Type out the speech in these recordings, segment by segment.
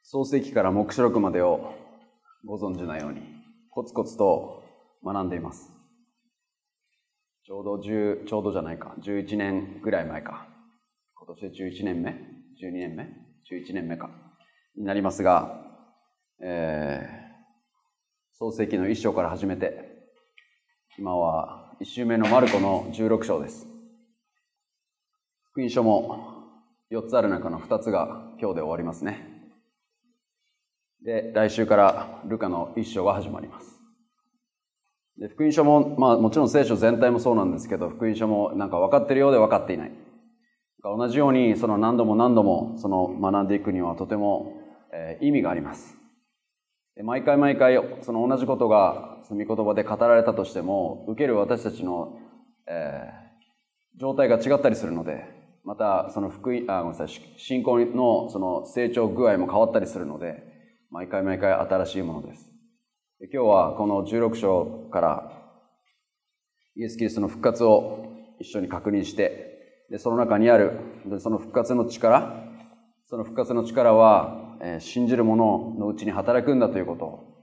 創世記から黙示録までをご存知のようにコツコツと学んでいます。ちょうど11年ぐらい前か。今年で11年目 ?12 年目 ?11 年目か。になりますが、創世記の1章から始めて、今は1週目のマルコの16章です。福音書も4つある中の2つが今日で終わりますね。で、来週からルカの1章が始まります。で、福音書も、もちろん聖書全体もそうなんですけど、福音書もなんか分かってるようで分かっていない。同じように何度も学んでいくにはとても、意味があります。で、毎回同じことが御言葉で語られたとしても、受ける私たちの、状態が違ったりするので、また信仰の成長具合も変わったりするので、毎回新しいものです。で、今日はこの16章からイエス・キリストの復活を一緒に確認して、でその中にあるその復活の力は、信じる者のうちに働くんだということを、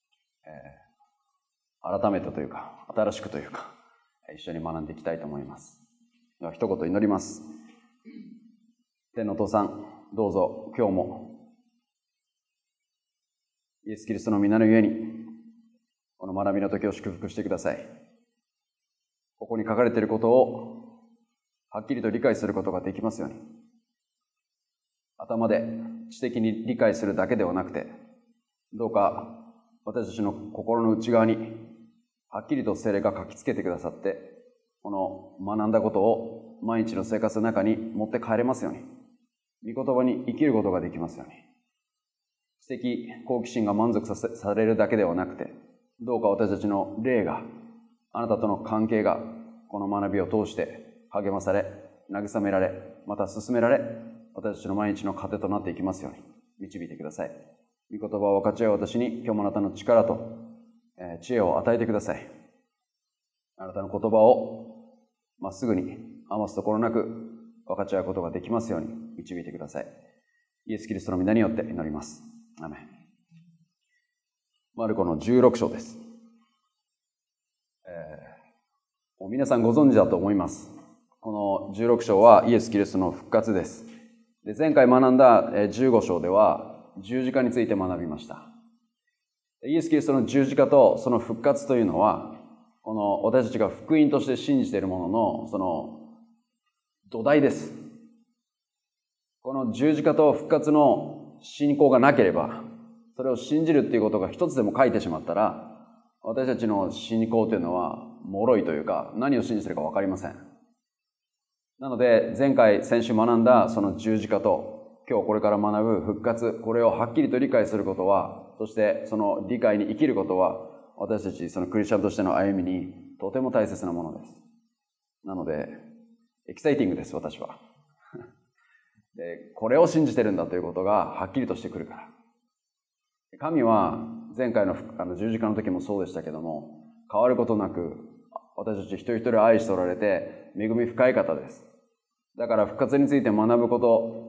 改めてというか新しくというか一緒に学んでいきたいと思います。では一言祈ります。天のお父さん、どうぞ今日もイエス・キリストの皆のゆえにこの学びの時を祝福してください。ここに書かれていることをはっきりと理解することができますように。頭で知的に理解するだけではなくて、どうか私たちの心の内側にはっきりと聖霊が書きつけてくださって、この学んだことを毎日の生活の中に持って帰れますように。御言葉に生きることができますように。知的好奇心が満足されるだけではなくて、どうか私たちの霊が、あなたとの関係がこの学びを通して励まされ、慰められ、また進められ、私たちの毎日の糧となっていきますように導いてください。御言葉を分かち合う私に今日もあなたの力と知恵を与えてください。あなたの言葉をまっすぐに余すところなく分かち合うことができますように導いてください。イエス・キリストの皆によって祈ります。アメン。マルコの16章です。もう皆さんご存知だと思います。この16章はイエス・キリストの復活です。で、前回学んだ15章では十字架について学びました。イエス・キリストの十字架とその復活というのは、この私たちが福音として信じているもののその土台です。この十字架と復活の信仰がなければ、それを信じるっていうことが一つでも書いてしまったら、私たちの信仰というのは脆いというか、何を信じているか分かりません。なので先週学んだその十字架と今日これから学ぶ復活、これをはっきりと理解することは、そしてその理解に生きることは、私たちそのクリスチャンとしての歩みにとても大切なものです。なのでエキサイティングです、私は。で、これを信じてるんだということがはっきりとしてくるから。神は前回の十字架の時もそうでしたけども、変わることなく私たち一人一人愛しておられて恵み深い方です。だから復活について学ぶこと、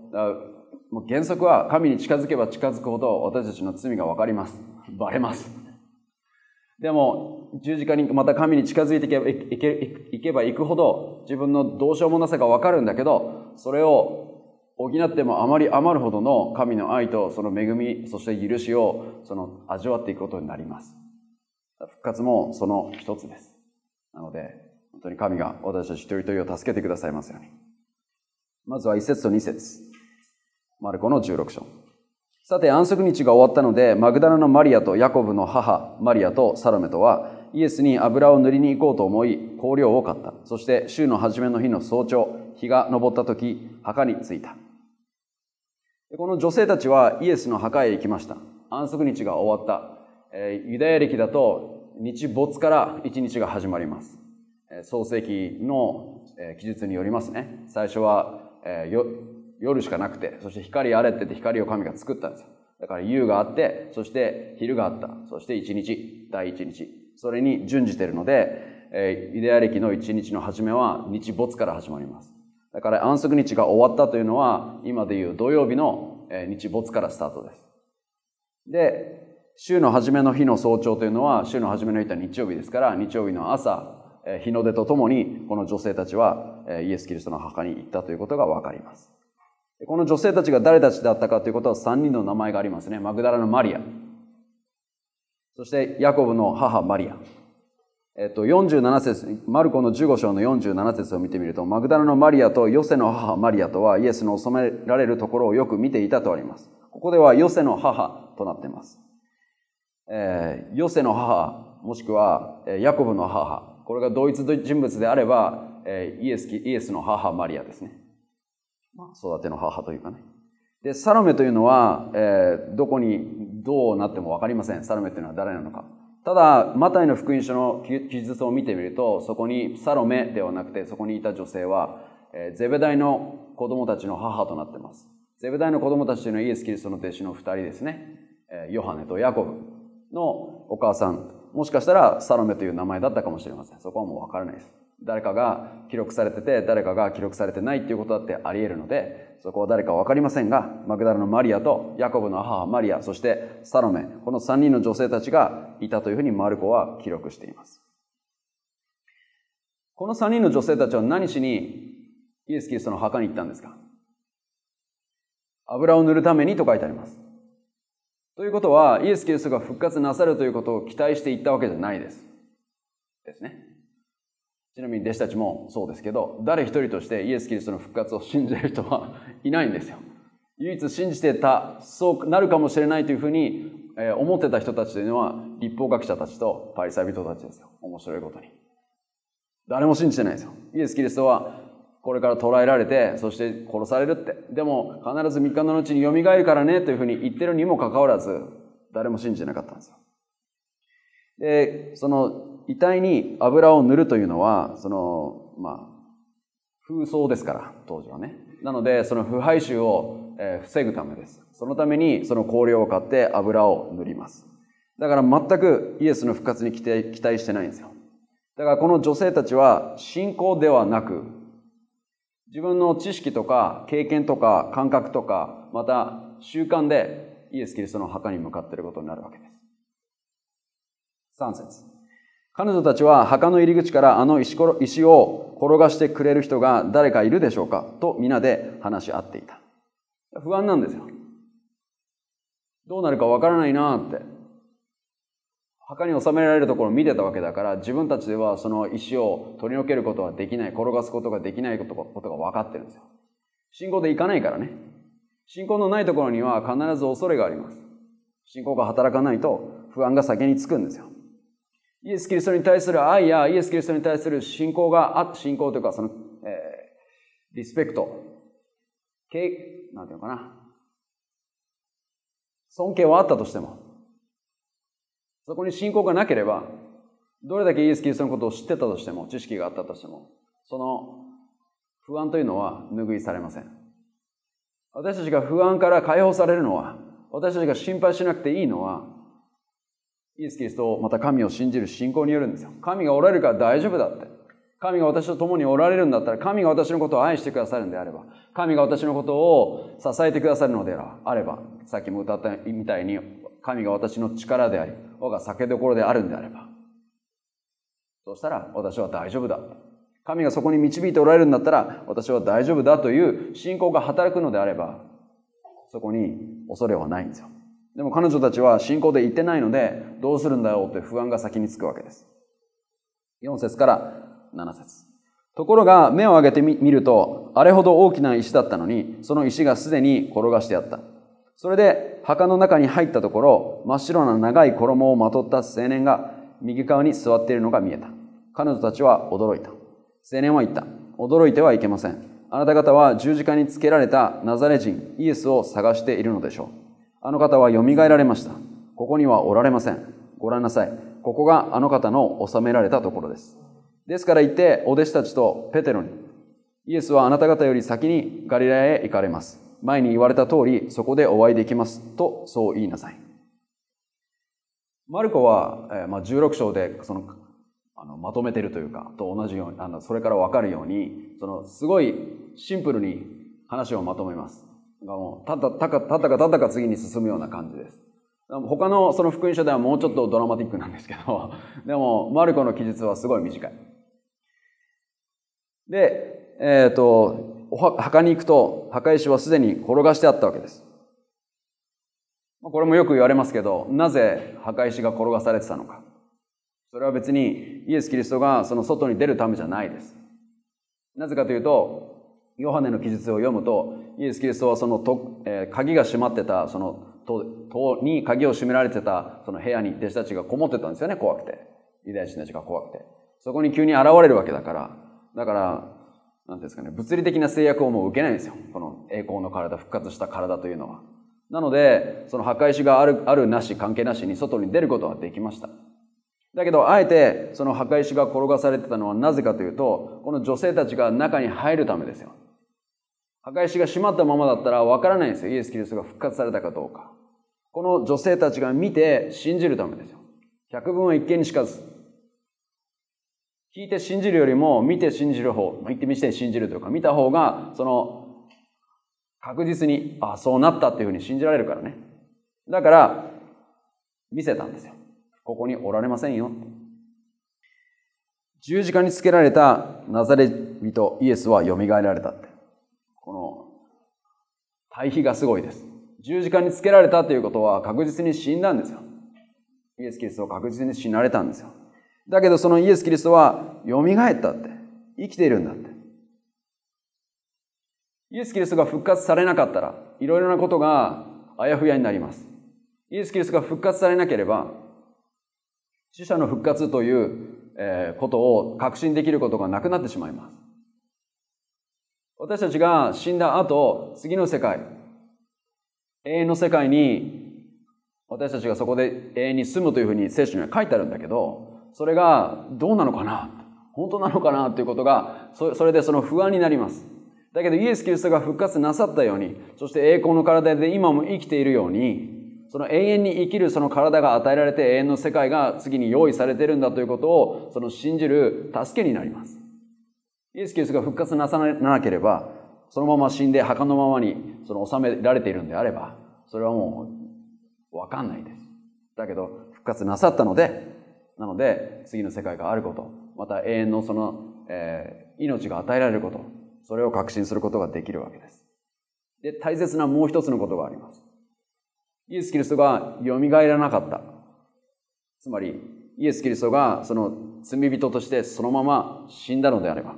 もう原則は神に近づけば近づくほど私たちの罪が分かります。バレます。でも十字架にまた神に近づいていけばいくほど自分のどうしようもなさが分かるんだけど、それを補ってもあまり余るほどの神の愛とその恵み、そして許しを味わっていくことになります。復活もその一つです。なので本当に神が私たち一人一人を助けてくださいますように。まずは1節と2節、マルコの16章。さて、安息日が終わったので、マグダラのマリアとヤコブの母マリアとサロメとはイエスに油を塗りに行こうと思い、香料を買った。そして週の初めの日の早朝、日が昇った時、墓に着いた。この女性たちはイエスの墓へ行きました。安息日が終わった。ユダヤ歴だと日没から一日が始まります。創世記の記述によりますね。最初は夜しかなくて、そして光あれって言って光を神が作ったんですよ。だから夕があって、そして昼があった、そして一日、第一日、それに準じているので、ユダヤ歴の一日の始めは日没から始まります。だから安息日が終わったというのは今でいう土曜日の日没からスタートです。 で、週の初めの日の早朝というのは、週の初めの日は日曜日ですから、日曜日の朝、日の出とともに、この女性たちはイエス・キリストの墓に行ったということがわかります。この女性たちが誰たちだったかということは3人の名前がありますね。マグダラのマリア、そしてヤコブの母マリア。47節、マルコの15章の47節を見てみると、マグダラのマリアとヨセの母マリアとはイエスの納められるところをよく見ていたとあります。ここではヨセの母となっています。ヨセの母、もしくはヤコブの母、これが同一人物であれば、イエスの母マリアですね。育ての母というかね。で、サロメというのは、どこにどうなっても分かりません。サロメというのは誰なのか。ただ、マタイの福音書の記述を見てみると、そこにサロメではなくて、そこにいた女性は、ゼベダイの子供たちの母となっています。ゼベダイの子供たちというのはイエス・キリストの弟子の2人ですね。ヨハネとヤコブのお母さん、もしかしたらサロメという名前だったかもしれません。そこはもう分からないです。誰かが記録されてて、誰かが記録されてないっていうことだってあり得るので、そこは誰か分かりませんが、マグダラのマリアとヤコブの母マリア、そしてサロメ、この3人の女性たちがいたというふうにマルコは記録しています。この3人の女性たちは何しにイエス・キリストの墓に行ったんですか？油を塗るためにと書いてあります。ということは、イエス・キリストが復活なさるということを期待していったわけじゃないです。ですね。ちなみに弟子たちもそうですけど、誰一人としてイエス・キリストの復活を信じる人はいないんですよ。唯一信じてた、そうなるかもしれないというふうに思ってた人たちというのは、律法学者たちとパリサイ人たちですよ。面白いことに。誰も信じてないですよ。イエス・キリストはこれから捕らえられて、そして殺されるって。でも必ず3日のうちに蘇るからねというふうに言ってるにもかかわらず、誰も信じてなかったんですよ。で、その遺体に油を塗るというのは、風葬ですから、当時はね。なので、その腐敗臭を防ぐためです。そのためにその香料を買って油を塗ります。だから全くイエスの復活に期待してないんですよ。だからこの女性たちは信仰ではなく、自分の知識とか経験とか感覚とか、また習慣でイエス・キリストの墓に向かっていることになるわけです。3節。彼女たちは墓の入り口からあの石を転がしてくれる人が誰かいるでしょうかと皆で話し合っていた。不安なんですよ。どうなるかわからないなって。墓に収められるところを見てたわけだから、自分たちではその石を取り除けることはできない、転がすことができないことが分かってるんですよ。信仰でいかないからね。信仰のないところには必ず恐れがあります。信仰が働かないと不安が先につくんですよ。イエス・キリストに対する愛やイエス・キリストに対する信仰というか、その、リスペクト、なんていうのかな。尊敬はあったとしても、そこに信仰がなければ、どれだけイエス・キリストのことを知ってたとしても、知識があったとしても、その不安というのは拭いされません。私たちが不安から解放されるのは、私たちが心配しなくていいのは、イエス・キリストをまた神を信じる信仰によるんですよ。神がおられるから大丈夫だって。神が私と共におられるんだったら、神が私のことを愛してくださるんであれば、神が私のことを支えてくださるのであれば、さっきも歌ったみたいに、神が私の力であり、我が酒どころであるんであれば、そうしたら私は大丈夫だ。神がそこに導いておられるんだったら、私は大丈夫だという信仰が働くのであれば、そこに恐れはないんですよ。でも彼女たちは信仰で言ってないので、どうするんだよって不安が先につくわけです。4節から7節。ところが目を上げてみると、あれほど大きな石だったのに、その石がすでに転がしてあった。それで墓の中に入ったところ、真っ白な長い衣をまとった青年が右側に座っているのが見えた。彼女たちは驚いた。青年は言った。驚いてはいけません。あなた方は十字架につけられたナザレ人イエスを探しているのでしょう。あの方はよみがえられました。ここにはおられません。ご覧なさい。ここがあの方の収められたところです。ですから言ってお弟子たちとペテロに、イエスはあなた方より先にガリラヤへ行かれます。前に言われた通りそこでお会いできますとそう言いなさい。マルコは16章でまとめているというかと同じようにそれから分かるようにすごいシンプルに話をまとめます。もうたったか次に進むような感じです。 他のその福音書ではもうちょっとドラマティックなんですけど、でもマルコの記述はすごい短い。で、墓に行くと墓石はすでに転がしてあったわけです。これもよく言われますけど、なぜ墓石が転がされてたのか。それは別にイエス・キリストがその外に出るためじゃないです。なぜかというと、ヨハネの記述を読むと、イエス・キリストはその鍵が閉まってた、その戸に鍵を閉められてたその部屋に弟子たちがこもってたんですよね、怖くて。ユダヤ人たちが怖くて。そこに急に現れるわけだから、なんていうんですかね、物理的な制約をもう受けないんですよ。この栄光の体、復活した体というのは。なので、その墓石があるなし関係なしに外に出ることができました。だけど、あえてその墓石が転がされてたのはなぜかというと、この女性たちが中に入るためですよ。墓石が閉まったままだったらわからないんですよ。イエス・キリストが復活されたかどうか。この女性たちが見て信じるためですよ。百聞は一見にしかず。聞いて信じるよりも見て信じる方、言ってみて信じるというか、見た方がその確実に、そうなったっていうふうに信じられるからね。だから見せたんですよ。ここにおられませんよ。十字架につけられたナザレ人イエスはよみがえられたって。この対比がすごいです。十字架につけられたということは確実に死んだんですよ。イエス・キリストは確実に死なれたんですよ。だけどそのイエス・キリストはよみがえったって。生きているんだって。イエス・キリストが復活されなかったらいろいろなことがあやふやになります。イエス・キリストが復活されなければ死者の復活ということを確信できることがなくなってしまいます。私たちが死んだ後、次の世界、永遠の世界に私たちがそこで永遠に住むというふうに聖書には書いてあるんだけど、それがどうなのかな、本当なのかなということがそれでその不安になります。だけどイエス・キリストが復活なさったように、そして栄光の体で今も生きているように、その永遠に生きるその体が与えられて永遠の世界が次に用意されているんだということをその信じる助けになります。イエス・キリストが復活なさなければ、そのまま死んで墓のままにその収められているんであれば、それはもうわかんないです。だけど復活なさったので、なので次の世界があること、また永遠のその、命が与えられること、それを確信することができるわけです。で、大切なもう一つのことがあります。イエス・キリストがよみがえらなかった。つまりイエス・キリストがその罪人としてそのまま死んだのであれば、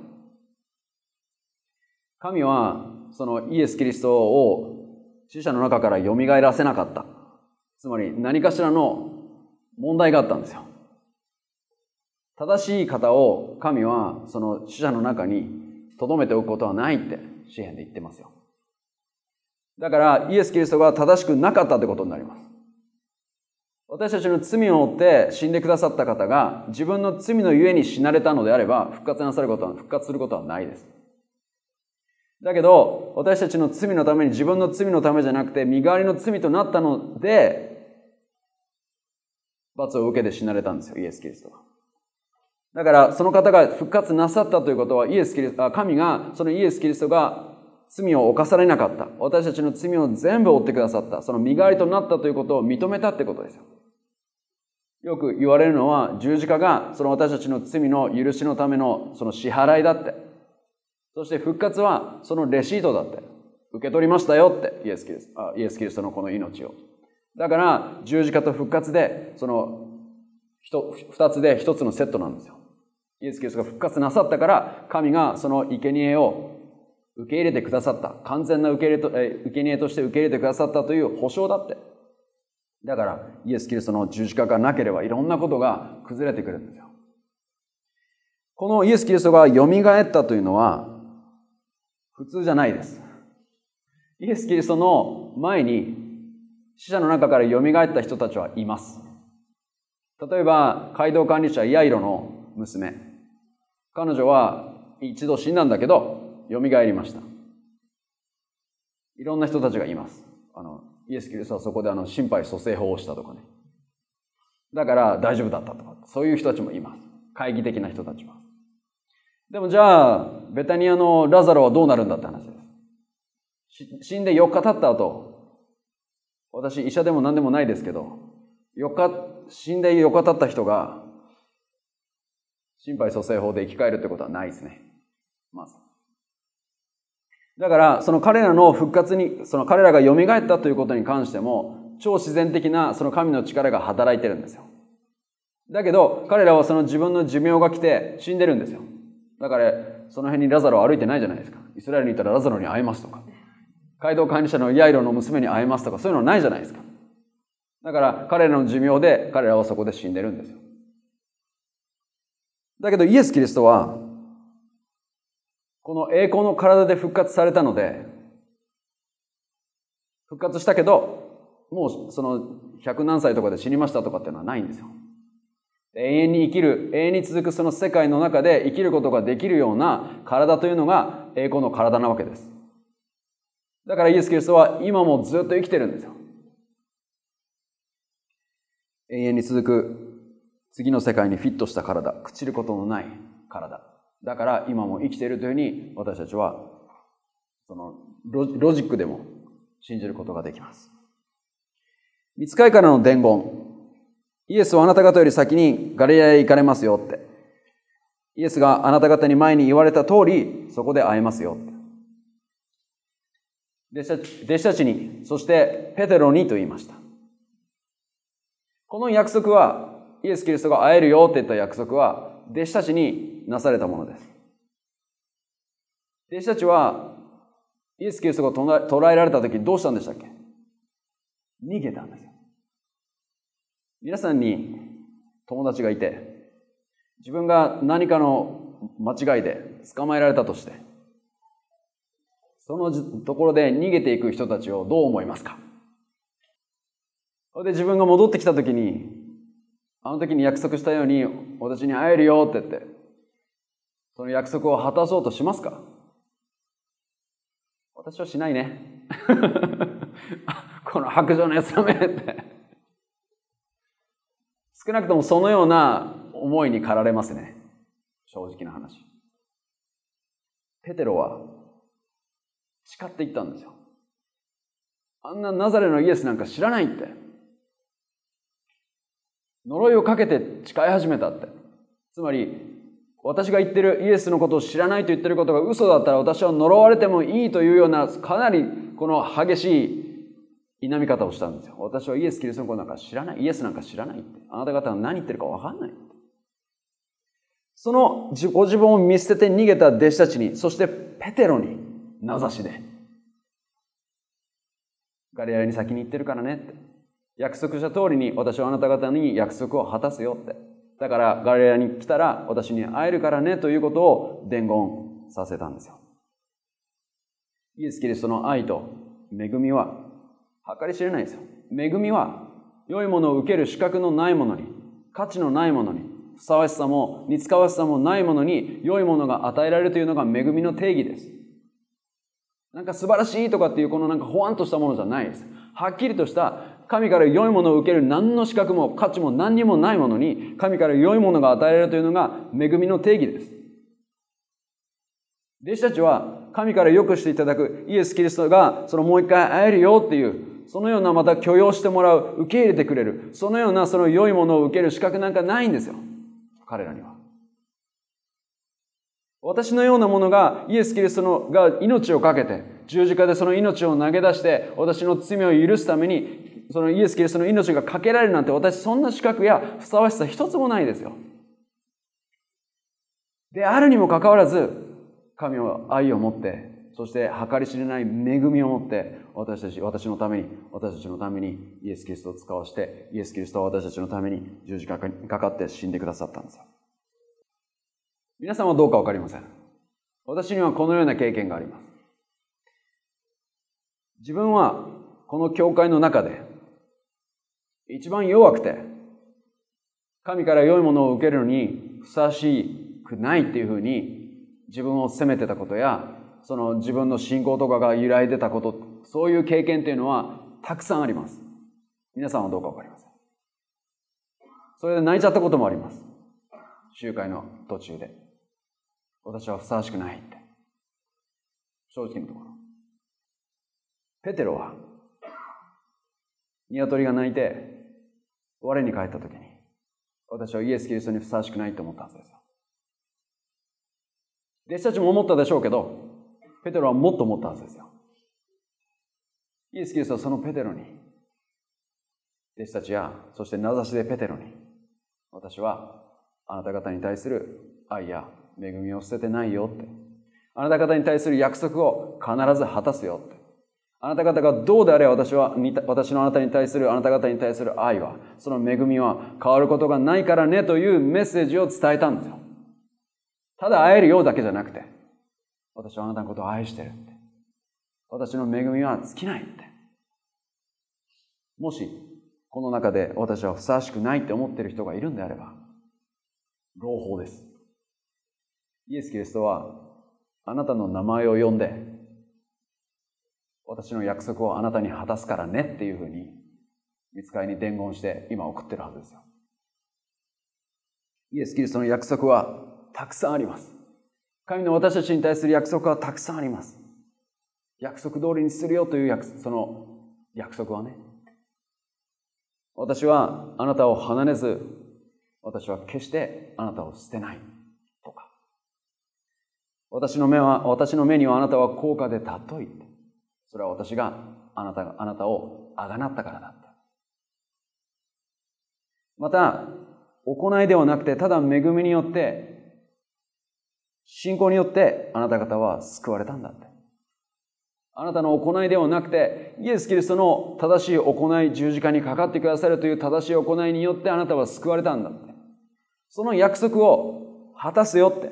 神はそのイエス・キリストを死者の中からよみがえらせなかった。つまり何かしらの問題があったんですよ。正しい方を神はその死者の中に留めておくことはないって詩篇で言ってますよ。だからイエス・キリストが正しくなかったってことになります。私たちの罪を負って死んでくださった方が自分の罪のゆえに死なれたのであれば、復活することはないです。だけど私たちの罪のために、自分の罪のためじゃなくて身代わりの罪となったので罰を受けて死なれたんですよ、イエス・キリストが。だからその方が復活なさったということは、神がそのイエス・キリストが罪を犯されなかった、私たちの罪を全部負ってくださった、その身代わりとなったということを認めたってことですよ。よく言われるのは、十字架がその私たちの罪の許しのためのその支払いだって、そして復活はそのレシートだって、受け取りましたよって、イエス・キリストのこの命を。だから十字架と復活でその二つで一つのセットなんですよ。イエス・キリストが復活なさったから、神がその生贄を受け入れてくださった、完全な生贄として受け入れてくださったという保証だって。だからイエス・キリストの十字架がなければいろんなことが崩れてくるんですよ。このイエス・キリストがよみがえったというのは普通じゃないです。イエス・キリストの前に死者の中からよみがえった人たちはいます。例えば街道管理者ヤイロの娘、彼女は一度死んだんだけどよみがえりました。いろんな人たちがいます。イエス・キリストはそこで心肺蘇生法をしたとかね、だから大丈夫だったとか、そういう人たちもいます。懐疑的な人たちは。でもじゃあベタニアのラザロはどうなるんだって話です。死んで4日経った後、 私医者でも何でもないですけど、死んで4日経った人が心肺蘇生法で生き返るってことはないですね。まず。だから、その彼らの復活に、その彼らが蘇ったということに関しても、超自然的なその神の力が働いてるんですよ。だけど、彼らはその自分の寿命が来て死んでるんですよ。だから、その辺にラザロは歩いてないじゃないですか。イスラエルに行ったらラザロに会えますとか、街道管理者のヤイロの娘に会えますとか、そういうのないじゃないですか。だから、彼らの寿命で彼らはそこで死んでるんですよ。だけど、イエス・キリストは、この栄光の体で復活されたので、復活したけど、もうその100何歳とかで死にましたとかっていうのはないんですよ。永遠に生きる、永遠に続くその世界の中で生きることができるような体というのが栄光の体なわけです。だからイエス・キリストは今もずっと生きてるんですよ。永遠に続く次の世界にフィットした体、朽ちることのない体。だから今も生きているというふうに私たちはそのロジックでも信じることができます。御使いからの伝言。イエスはあなた方より先にガリラヤへ行かれますよって。イエスがあなた方に前に言われた通り、そこで会えますよって。弟子たちに、そしてペテロにと言いました。この約束は、イエス・キリストが会えるよって言った約束は、弟子たちになされたものです。弟子たちは、イエス・キリストが捕らえられた時どうしたんでしたっけ？逃げたんですよ。皆さんに友達がいて、自分が何かの間違いで捕まえられたとして、そのところで逃げていく人たちをどう思いますか？それで自分が戻ってきた時に、あの時に約束したように私に会えるよって言って、その約束を果たそうとしますか？私はしないね。この白状のやつだめって。少なくともそのような思いに駆られますね。正直な話。ペテロは誓って言ったんですよ。あんなナザレのイエスなんか知らないって。呪いをかけて誓い始めたって。つまり、私が言ってるイエスのことを知らないと言ってることが嘘だったら私は呪われてもいいというようなかなりこの激しい否み方をしたんですよ。私はイエス・キリストのことなんか知らない。イエスなんか知らないって。あなた方は何言ってるか分かんない。そのご自分を見捨てて逃げた弟子たちに、そしてペテロに名指しで、ガリラヤに先に行ってるからねって。約束した通りに私はあなた方に約束を果たすよって。だからガリラヤに来たら私に会えるからねということを伝言させたんですよ。イエス・キリストの愛と恵みは計り知れないですよ。恵みは良いものを受ける資格のないものに、価値のないものに、ふさわしさも似つかわしさもないものに良いものが与えられるというのが恵みの定義です。なんか素晴らしいとかっていうこのなんかほわんとしたものじゃないです。はっきりとした神から良いものを受ける何の資格も価値も何にもないものに神から良いものが与えられるというのが恵みの定義です。弟子たちは神から良くしていただくイエス・キリストがそのもう一回会えるよっていうそのようなまた許容してもらう受け入れてくれるそのようなその良いものを受ける資格なんかないんですよ。彼らには。私のようなものがイエス・キリストが命をかけて十字架でその命を投げ出して私の罪を許すためにそのイエス・キリストの命がかけられるなんて私そんな資格やふさわしさ一つもないですよ。であるにもかかわらず神は愛を持ってそして計り知れない恵みを持って私たちのためにイエス・キリストを使わしてイエス・キリストは私たちのために十字架にかかって死んでくださったんですよ。皆さんはどうかわかりません。私にはこのような経験があります。自分はこの教会の中で一番弱くて神から良いものを受けるのにふさわしくないっていうふうに自分を責めてたことやその自分の信仰とかが揺らいでたことそういう経験っていうのはたくさんあります。皆さんはどうかわかりません。それで泣いちゃったこともあります。集会の途中で私はふさわしくないって正直なところペテロは鶏が鳴いて我に帰った時に、私はイエス・キリストにふさわしくないと思ったはずですよ。弟子たちも思ったでしょうけど、ペテロはもっと思ったはずですよ。イエス・キリストはそのペテロに、弟子たちや、そして名指しでペテロに、私はあなた方に対する愛や恵みを捨ててないよって。あなた方に対する約束を必ず果たすよって。あなた方がどうであれ私のあなたに対する、あなた方に対する愛は、その恵みは変わることがないからねというメッセージを伝えたんですよ。ただ会えるようだけじゃなくて、私はあなたのことを愛してるって。私の恵みは尽きないって。もし、この中で私はふさわしくないって思っている人がいるんであれば、朗報です。イエス・キリストはあなたの名前を呼んで、私の約束をあなたに果たすからねっていうふうに、御使いに伝言して今送ってるはずですよ。イエス・キリストの約束はたくさんあります。神の私たちに対する約束はたくさんあります。約束通りにするよというその約束はね、私はあなたを離れず、私は決してあなたを捨てないとか、私の目にはあなたは高価で尊い。それは私があなたをあがなったからだって。また、行いではなくて、ただ恵みによって、信仰によってあなた方は救われたんだって。あなたの行いではなくて、イエス・キリストの正しい行い、十字架にかかってくださるという正しい行いによってあなたは救われたんだって。その約束を果たすよって。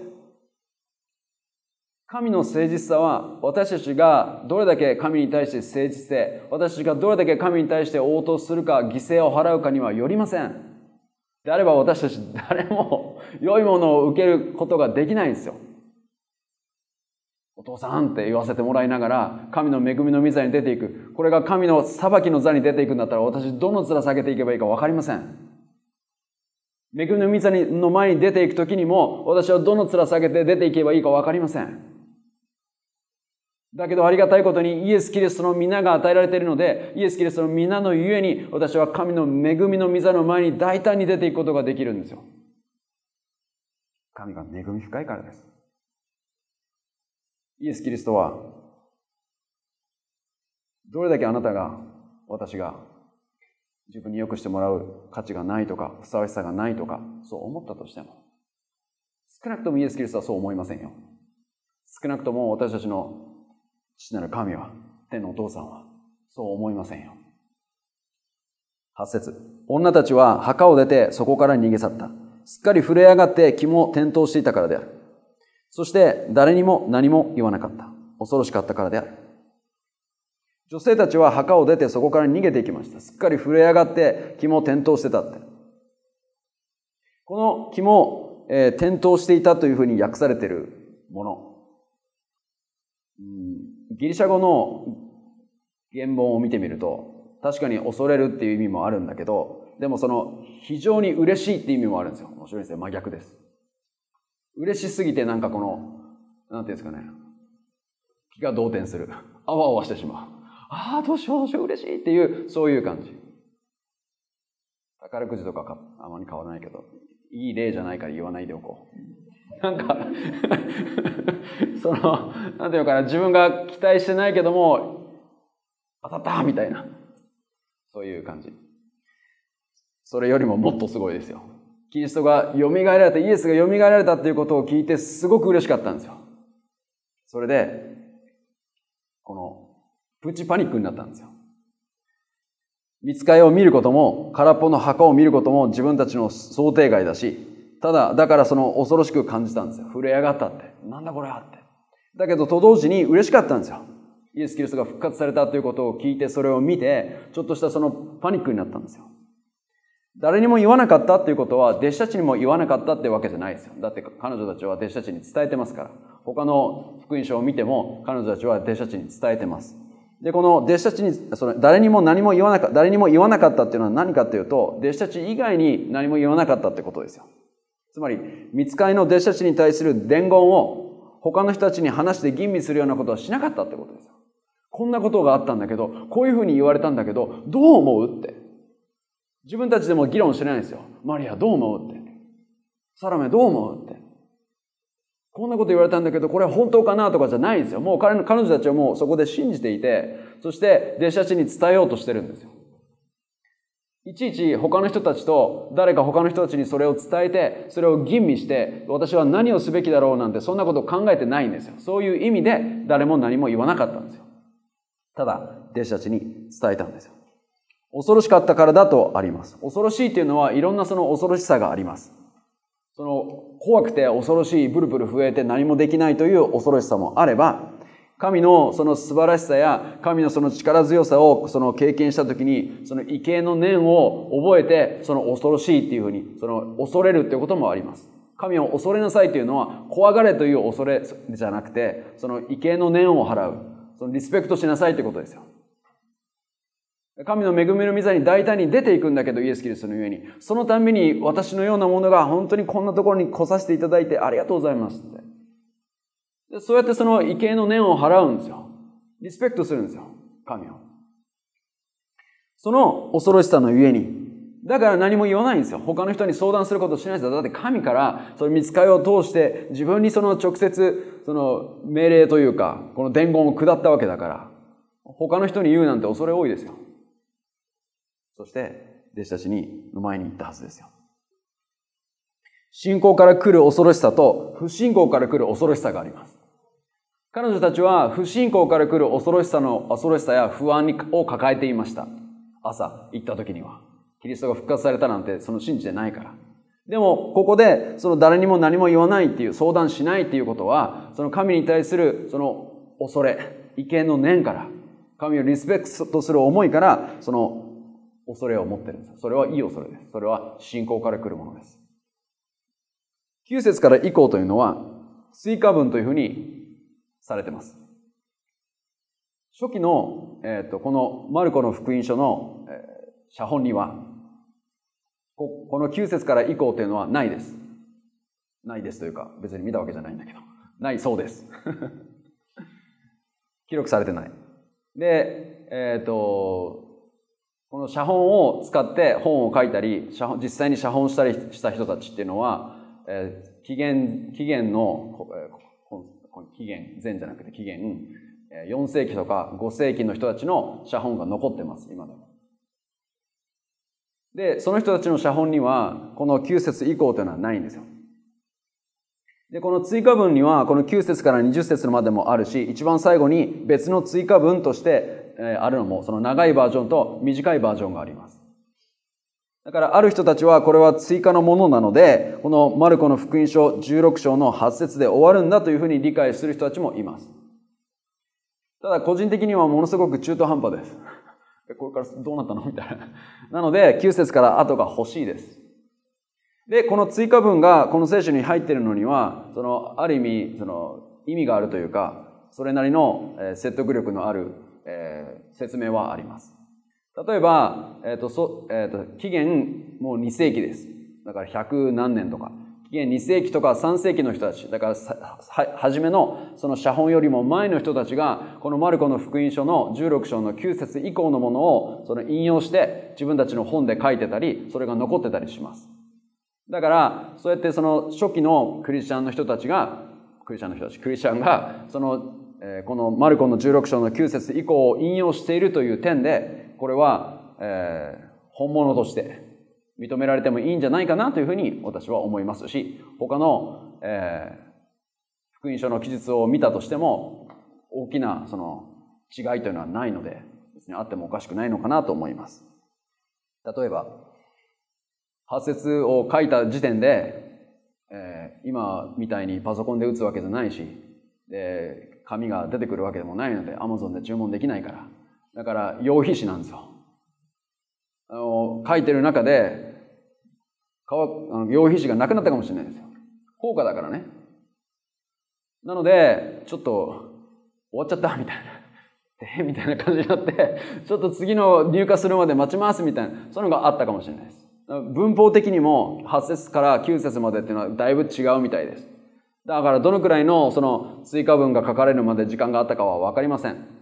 神の誠実さは、私たちがどれだけ神に対して誠実で、私たちがどれだけ神に対して応答するか、犠牲を払うかにはよりません。であれば私たち誰も良いものを受けることができないんですよ。お父さんって言わせてもらいながら、神の恵みの御座に出ていく。これが神の裁きの座に出ていくんだったら、私どの面下げていけばいいか分かりません。恵みの御座の前に出ていくときにも、私はどの面下げて出ていけばいいか分かりません。だけどありがたいことにイエス・キリストの皆が与えられているので、イエス・キリストの皆のゆえに、私は神の恵みの御座の前に大胆に出ていくことができるんですよ。神が恵み深いからです。イエス・キリストは、どれだけあなたが、私が、自分に良くしてもらう価値がないとか、ふさわしさがないとか、そう思ったとしても、少なくともイエス・キリストはそう思いませんよ。少なくとも私たちの父なる神は、天のお父さんは、そう思いませんよ。8節、女たちは墓を出てそこから逃げ去った。すっかり震え上がって気も転倒していたからである。そして誰にも何も言わなかった。恐ろしかったからである。女性たちは墓を出てそこから逃げていきました。すっかり震え上がって気も転倒してたって。この気も、転倒していたというふうに訳されているもの。ギリシャ語の原文を見てみると、確かに恐れるっていう意味もあるんだけど、でもその非常に嬉しいっていう意味もあるんですよ。面白いですね。真逆です。嬉しすぎてなんかこの、なんていうんですかね、気が動転する。あわあわしてしまう。ああ、どうしよう嬉しいっていう、そういう感じ。宝くじとかあまり買わないけど、いい例じゃないから言わないでおこう。なんかその、なんていうのかな、自分が期待してないけども、当たったみたいな。そういう感じ。それよりももっとすごいですよ。キリストが蘇られた、イエスが蘇られたっていうことを聞いてすごく嬉しかったんですよ。それで、この、プチパニックになったんですよ。御使いを見ることも、空っぽの墓を見ることも自分たちの想定外だし、だからその恐ろしく感じたんですよ。震え上がったって。なんだこれはって。だけどと同時に嬉しかったんですよ。イエス・キリストが復活されたということを聞いて、それを見て、ちょっとしたそのパニックになったんですよ。誰にも言わなかったっていうことは、弟子たちにも言わなかったってわけじゃないですよ。だって彼女たちは弟子たちに伝えてますから。他の福音書を見ても、彼女たちは弟子たちに伝えてます。で、この弟子たちに、誰にも言わなかったっていうのは何かっていうと、弟子たち以外に何も言わなかったってことですよ。つまり、御使いの弟子たちに対する伝言を他の人たちに話して吟味するようなことはしなかったってことですよ。 こんなことがあったんだけど、こういうふうに言われたんだけど、どう思うって。自分たちでも議論してないんですよ。マリアどう思うって。サロメどう思うって。こんなこと言われたんだけど、これは本当かなとかじゃないんですよ。もう彼女たちはもうそこで信じていて、そして弟子たちに伝えようとしてるんですよ。いちいち他の人たちと誰か他の人たちにそれを伝えて、それを吟味して、私は何をすべきだろうなんてそんなことを考えてないんですよ。そういう意味で誰も何も言わなかったんですよ。ただ、弟子たちに伝えたんですよ。恐ろしかったからだとあります。恐ろしいというのはいろんなその恐ろしさがあります。その怖くて恐ろしい、ブルブル震えて何もできないという恐ろしさもあれば、神のその素晴らしさや神のその力強さをその経験したときに、その畏敬の念を覚えて、その恐ろしいっていうふうに、その恐れるっていうこともあります。神を恐れなさいというのは、怖がれという恐れじゃなくて、その畏敬の念を払う。そのリスペクトしなさいということですよ。神の恵みの御座に大胆に出ていくんだけど、イエス・キリストのゆえに、そのたんびに私のようなものが本当にこんなところに来させていただいてありがとうございますって。でそうやってその畏敬の念を払うんですよ。リスペクトするんですよ。神を。その恐ろしさのゆえに、だから何も言わないんですよ。他の人に相談することをしないんですよ。だって神からその御使いを通して自分にその直接その命令というか、この伝言を下ったわけだから、他の人に言うなんて恐れ多いですよ。そして弟子たちの前に言ったはずですよ。信仰から来る恐ろしさと不信仰から来る恐ろしさがあります。彼女たちは不信仰から来る恐ろしさや不安を抱えていました。朝行った時には。キリストが復活されたなんてその信じてないから。でもここでその誰にも何も言わないっていう、相談しないっていうことは、その神に対するその恐れ、畏敬の念から、神をリスペクトする思いから、その恐れを持ってるんです。それはいい恐れです。それは信仰から来るものです。9節から以降というのは追加文というふうにされています。初期の、このマルコの福音書の、写本にはこの9節から以降というのはないです。ないですというか別に見たわけじゃないんだけど、ないそうです。記録されてない。で、この写本を使って本を書いたり、実際に写本したりした人たちっていうのは、紀元前じゃなくて紀元4世紀とか5世紀の人たちの写本が残ってます、今でも。で、その人たちの写本にはこの9節以降というのはないんですよ。で、この追加文にはこの9節から20節までもあるし、一番最後に別の追加文としてあるのも、その長いバージョンと短いバージョンがあります。だからある人たちはこれは追加のものなので、このマルコの福音書16章の8節で終わるんだというふうに理解する人たちもいます。ただ個人的にはものすごく中途半端です。これからどうなったのみたいな。なので9節から後が欲しいです。で、この追加文がこの聖書に入っているのには、そのある意味その意味があるというか、それなりの説得力のある説明はあります。例えば、紀元もう2世紀です。だから100何年とか。紀元2世紀とか3世紀の人たち。だから初めのその写本よりも前の人たちが、このマルコの福音書の16章の9節以降のものをその引用して自分たちの本で書いてたり、それが残ってたりします。だから、そうやってその初期のクリスチャンが、そのこのマルコの16章の9節以降を引用しているという点で、これは、本物として認められてもいいんじゃないかなというふうに私は思いますし、他の、福音書の記述を見たとしても大きなその違いというのはないので、別にあってもおかしくないのかなと思います。例えば8節を書いた時点で、今みたいにパソコンで打つわけじゃないし、で紙が出てくるわけでもないので Amazon で注文できないから、だから用筆紙なんですよ。書いてる中で用筆紙がなくなったかもしれないですよ。高価だからね。なのでちょっと終わっちゃったみたいなみたいな感じになって、ちょっと次の入荷するまで待ちますみたいな、そういうのがあったかもしれないです。文法的にも8節から9節までっていうのはだいぶ違うみたいです。だからどのくらいのその追加文が書かれるまで時間があったかは分かりません。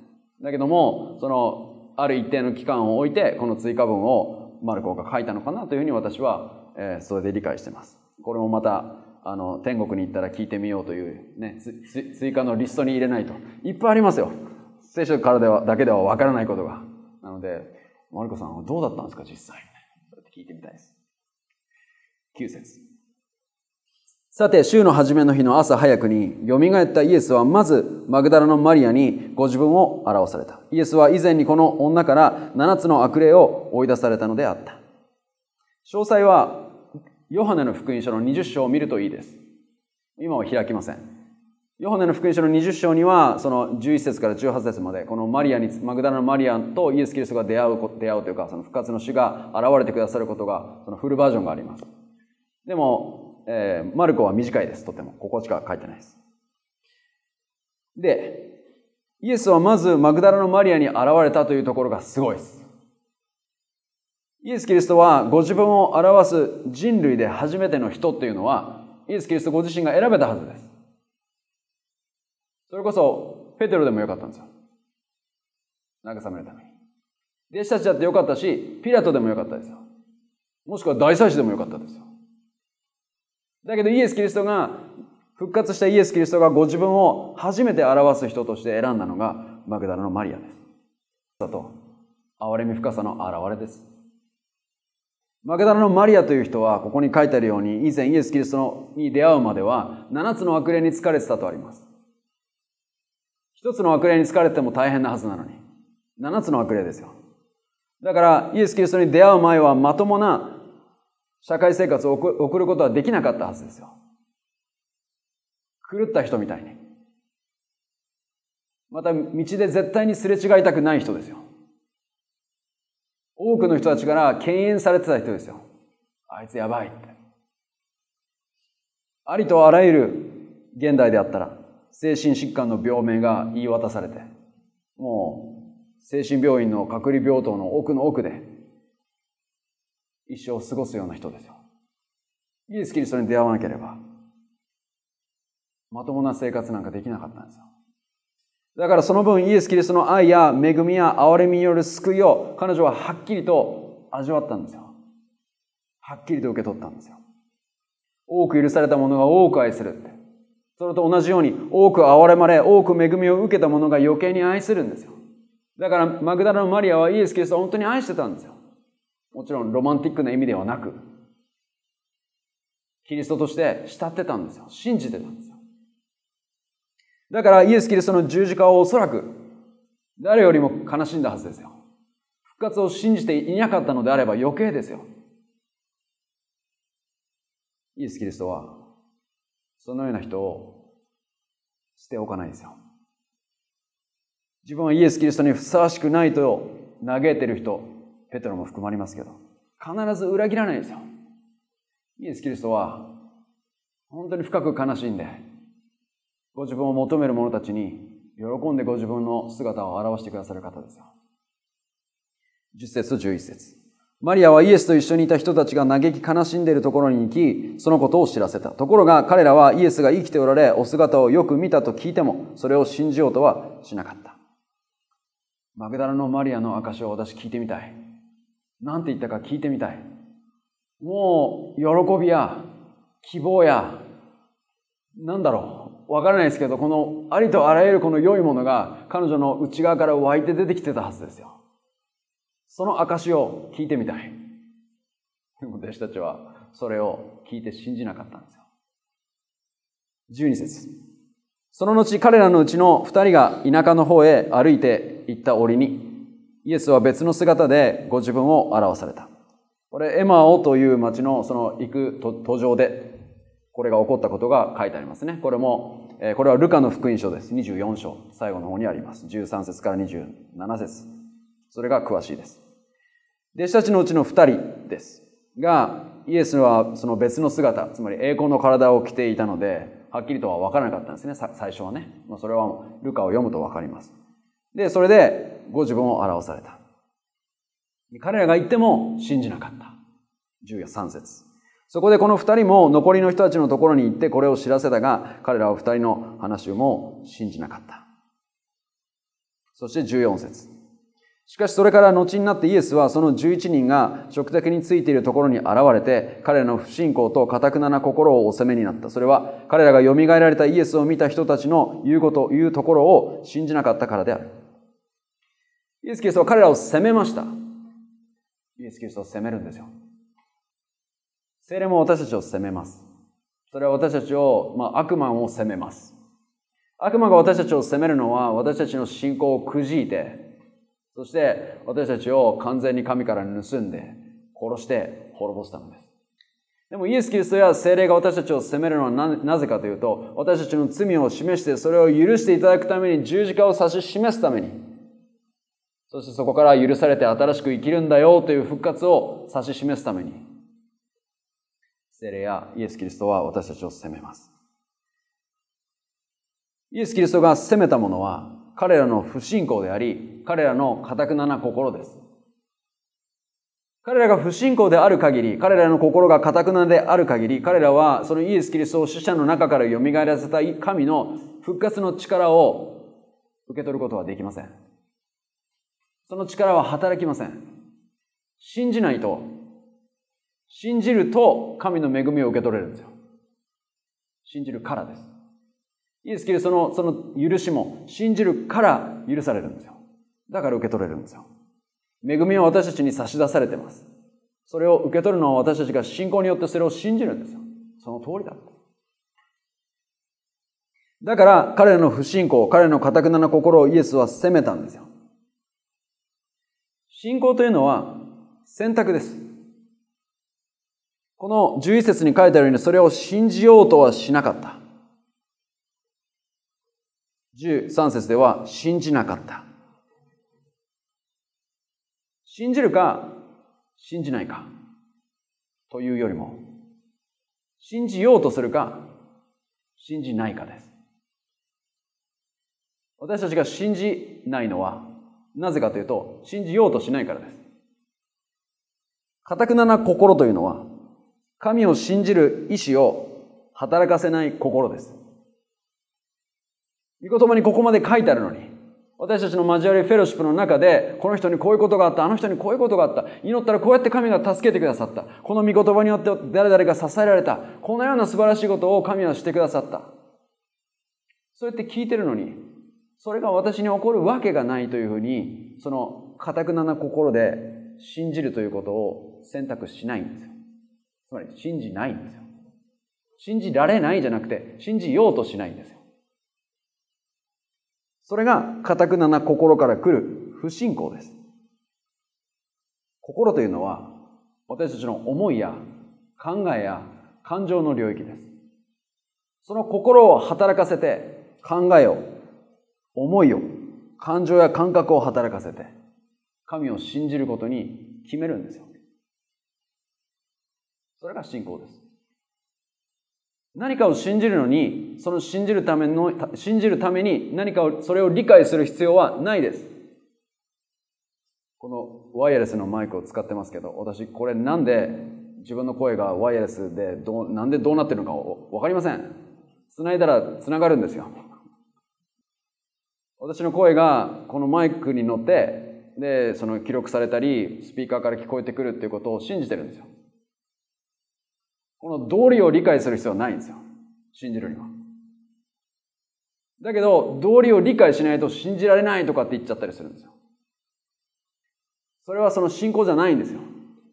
だけども、ある一定の期間を置いて、この追加文をマルコが書いたのかなというふうに私は、それで理解しています。これもまた、天国に行ったら聞いてみようというね、追加のリストに入れないと。いっぱいありますよ。聖書からだけではわからないことが。なので、マルコさんはどうだったんですか、実際。そうやって聞いてみたいです。9節。さて、週の初めの日の朝早くに、よみがえったイエスはまずマグダラのマリアにご自分を表された。イエスは以前にこの女から7つの悪霊を追い出されたのであった。詳細は、ヨハネの福音書の20章を見るといいです。今は開きません。ヨハネの福音書の20章には、その11節から18節まで、このマグダラのマリアとイエス・キリストが出会うというか、その復活の主が現れてくださることが、そのフルバージョンがあります。でも、マルコは短いです。とても。ここしか書いてないです。で、イエスはまずマグダラのマリアに現れたというところがすごいです。イエス・キリストはご自分を表す人類で初めての人っていうのは、イエス・キリストご自身が選べたはずです。それこそ、ペテロでもよかったんですよ。慰めるために。弟子たちだってよかったし、ピラトでもよかったですよ。もしくは大祭司でもよかったですよ。だけどイエス・キリストが、復活したイエス・キリストがご自分を初めて表す人として選んだのがマグダラのマリアです。だと、憐れみ深さの現れです。マグダラのマリアという人は、ここに書いてあるように、以前イエス・キリストに出会うまでは、7つの悪霊に疲れてたとあります。1つの悪霊に疲れても大変なはずなのに、7つの悪霊ですよ。だから、イエス・キリストに出会う前は、まともな社会生活を送ることはできなかったはずですよ。狂った人みたいに。また、道で絶対にすれ違いたくない人ですよ。多くの人たちから敬遠されてた人ですよ。あいつやばいって。ありとあらゆる現代であったら、精神疾患の病名が言い渡されて、もう精神病院の隔離病棟の奥の奥で一生を過ごすような人ですよ。イエス・キリストに出会わなければ、まともな生活なんかできなかったんですよ。だからその分イエス・キリストの愛や恵みや憐れみによる救いを彼女ははっきりと味わったんですよ。はっきりと受け取ったんですよ。多く許された者が多く愛するって。それと同じように多く憐れまれ、多く恵みを受けた者が余計に愛するんですよ。だからマグダラのマリアはイエス・キリストを本当に愛してたんですよ。もちろんロマンティックな意味ではなく、キリストとして慕ってたんですよ。信じてたんですよ。だからイエス・キリストの十字架をおそらく誰よりも悲しんだはずですよ。復活を信じていなかったのであれば余計ですよ。イエス・キリストはそのような人を捨ておかないですよ。自分はイエス・キリストにふさわしくないと嘆いている人、ペテロも含まれますけど、必ず裏切らないですよ。イエス・キリストは本当に深く悲しんで、ご自分を求める者たちに喜んでご自分の姿を表してくださる方ですよ。10節と11節。マリアはイエスと一緒にいた人たちが嘆き悲しんでいるところに行き、そのことを知らせた。ところが彼らはイエスが生きておられ、お姿をよく見たと聞いても、それを信じようとはしなかった。マグダラのマリアの証を私聞いてみたい。なんて言ったか聞いてみたい。もう喜びや希望や、なんだろう。わからないですけど、このありとあらゆるこの良いものが彼女の内側から湧いて出てきてたはずですよ。その証を聞いてみたい。でも弟子たちはそれを聞いて信じなかったんですよ。12節。その後彼らのうちの2人が田舎の方へ歩いて行った折に、イエスは別の姿でご自分を表された。これエマオという町のその行く途上でこれが起こったことが書いてありますね。これはルカの福音書です。24章、最後の方にあります。13節から27節。それが詳しいです。弟子たちのうちの2人ですが、イエスはその別の姿、つまり栄光の体を着ていたので、はっきりとは分からなかったんですね、最初はね。それはルカを読むと分かります。で、それでご自分を表された。彼らが言っても信じなかった。13節。そこでこの2人も残りの人たちのところに行ってこれを知らせたが、彼らは2人の話をも信じなかった。 そして14節。しかしそれから後になってイエスはその11人が食卓についているところに現れて、彼らの不信仰と堅くなな心をお責めになった。それは彼らがよみがえられたイエスを見た人たちの言うところを信じなかったからである。イエス・キリストは彼らを責めました。イエス・キリストを責めるんですよ。聖霊も私たちを責めます。それは私たちを、悪魔を責めます。悪魔が私たちを責めるのは、私たちの信仰をくじいて、そして私たちを完全に神から盗んで、殺して滅ぼすためです。でもイエス・キリストや聖霊が私たちを責めるのはなぜかというと、私たちの罪を示して、それを許していただくために十字架を指し示すために、そしてそこから許されて新しく生きるんだよという復活を指し示すために、聖霊やイエス・キリストは私たちを責めます。イエス・キリストが責めたものは彼らの不信仰であり、彼らの堅くなな心です。彼らが不信仰である限り、彼らの心が堅くなである限り、彼らはそのイエス・キリストを死者の中から蘇らせた神の復活の力を受け取ることはできません。その力は働きません。信じないと、信じると神の恵みを受け取れるんですよ。信じるからです。イエス・キリストのその許しも信じるから許されるんですよ。だから受け取れるんですよ。恵みは私たちに差し出されています。それを受け取るのは私たちが信仰によってそれを信じるんですよ。その通りだって。だから彼らの不信仰、彼らの堅くなな心をイエスは責めたんですよ。信仰というのは選択です。この11節に書いてあるようにそれを信じようとはしなかった。13節では信じなかった。信じるか信じないかというよりも、信じようとするか信じないかです。私たちが信じないのはなぜかというと、信じようとしないからです。堅くなな心というのは神を信じる意志を働かせない心です。御言葉にここまで書いてあるのに、私たちの交わりフェロシップの中で、この人にこういうことがあった、あの人にこういうことがあった、祈ったらこうやって神が助けてくださった、この御言葉によって誰々が支えられた、このような素晴らしいことを神はしてくださった。そうやって聞いてるのに、それが私に起こるわけがないというふうに、その堅くなな心で信じるということを選択しないんですよ。つまり信じないんですよ。信じられないじゃなくて、信じようとしないんですよ。それが堅くなな心から来る不信仰です。心というのは私たちの思いや考えや感情の領域です。その心を働かせて考えを、思いを、感情や感覚を働かせて神を信じることに決めるんですよ。それが信仰です。何かを信じるのに、その信じるために何かを、それを理解する必要はないです。このワイヤレスのマイクを使ってますけど、私これなんで自分の声がワイヤレスでなんでどうなってるのかわかりません。繋いだら繋がるんですよ。私の声がこのマイクに乗って、で、その記録されたり、スピーカーから聞こえてくるっていうことを信じてるんですよ。この道理を理解する必要はないんですよ。信じるには。だけど、道理を理解しないと信じられないとかって言っちゃったりするんですよ。それはその信仰じゃないんですよ。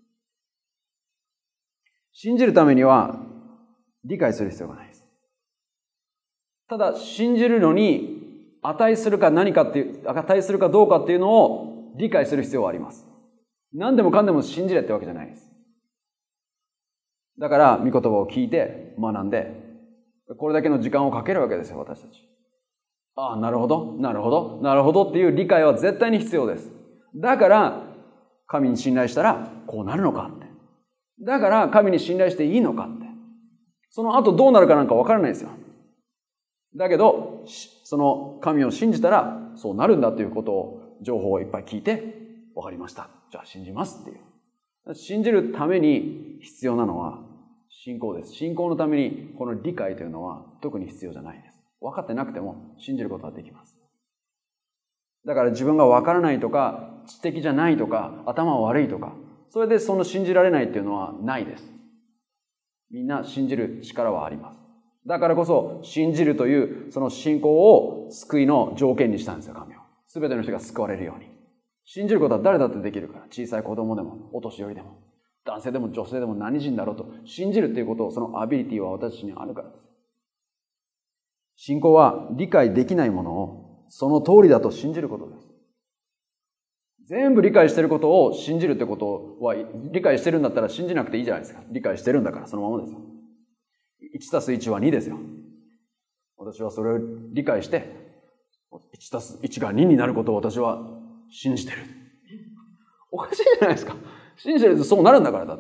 信じるためには理解する必要がないです。ただ、信じるのに値するかどうかっていうのを理解する必要はあります。何でもかんでも信じれってわけじゃないです。だから、御言葉を聞いて、学んで、これだけの時間をかけるわけですよ、私たち。ああ、なるほどっていう理解は絶対に必要です。だから、神に信頼したら、こうなるのかって。だから、神に信頼していいのかって。その後どうなるかなんかわからないですよ。だけど、その神を信じたら、そうなるんだということを、情報をいっぱい聞いて、わかりました。じゃあ信じますっていう。信じるために必要なのは信仰です。信仰のためにこの理解というのは特に必要じゃないです。分かってなくても信じることはできます。 だから自分がわからないとか、知的じゃないとか、頭悪いとか、それでその信じられないっていうのはないです。みんな信じる力はあります。だからこそ信じるというその信仰を救いの条件にしたんですよ、神は。すべての人が救われるように。信じることは誰だってできるから。小さい子供でも、お年寄りでも、男性でも女性でも何人だろうと、信じるっていうことを、そのアビリティは私たちにあるからです。信仰は理解できないものをその通りだと信じることです。全部理解してることを信じるってことは、理解してるんだったら信じなくていいじゃないですか。理解してるんだからそのままですよ。1たす1は2ですよ。私はそれを理解して、1たす1が2になることを私は信じてる。おかしいじゃないですか。信じるとそうなるんだからだって。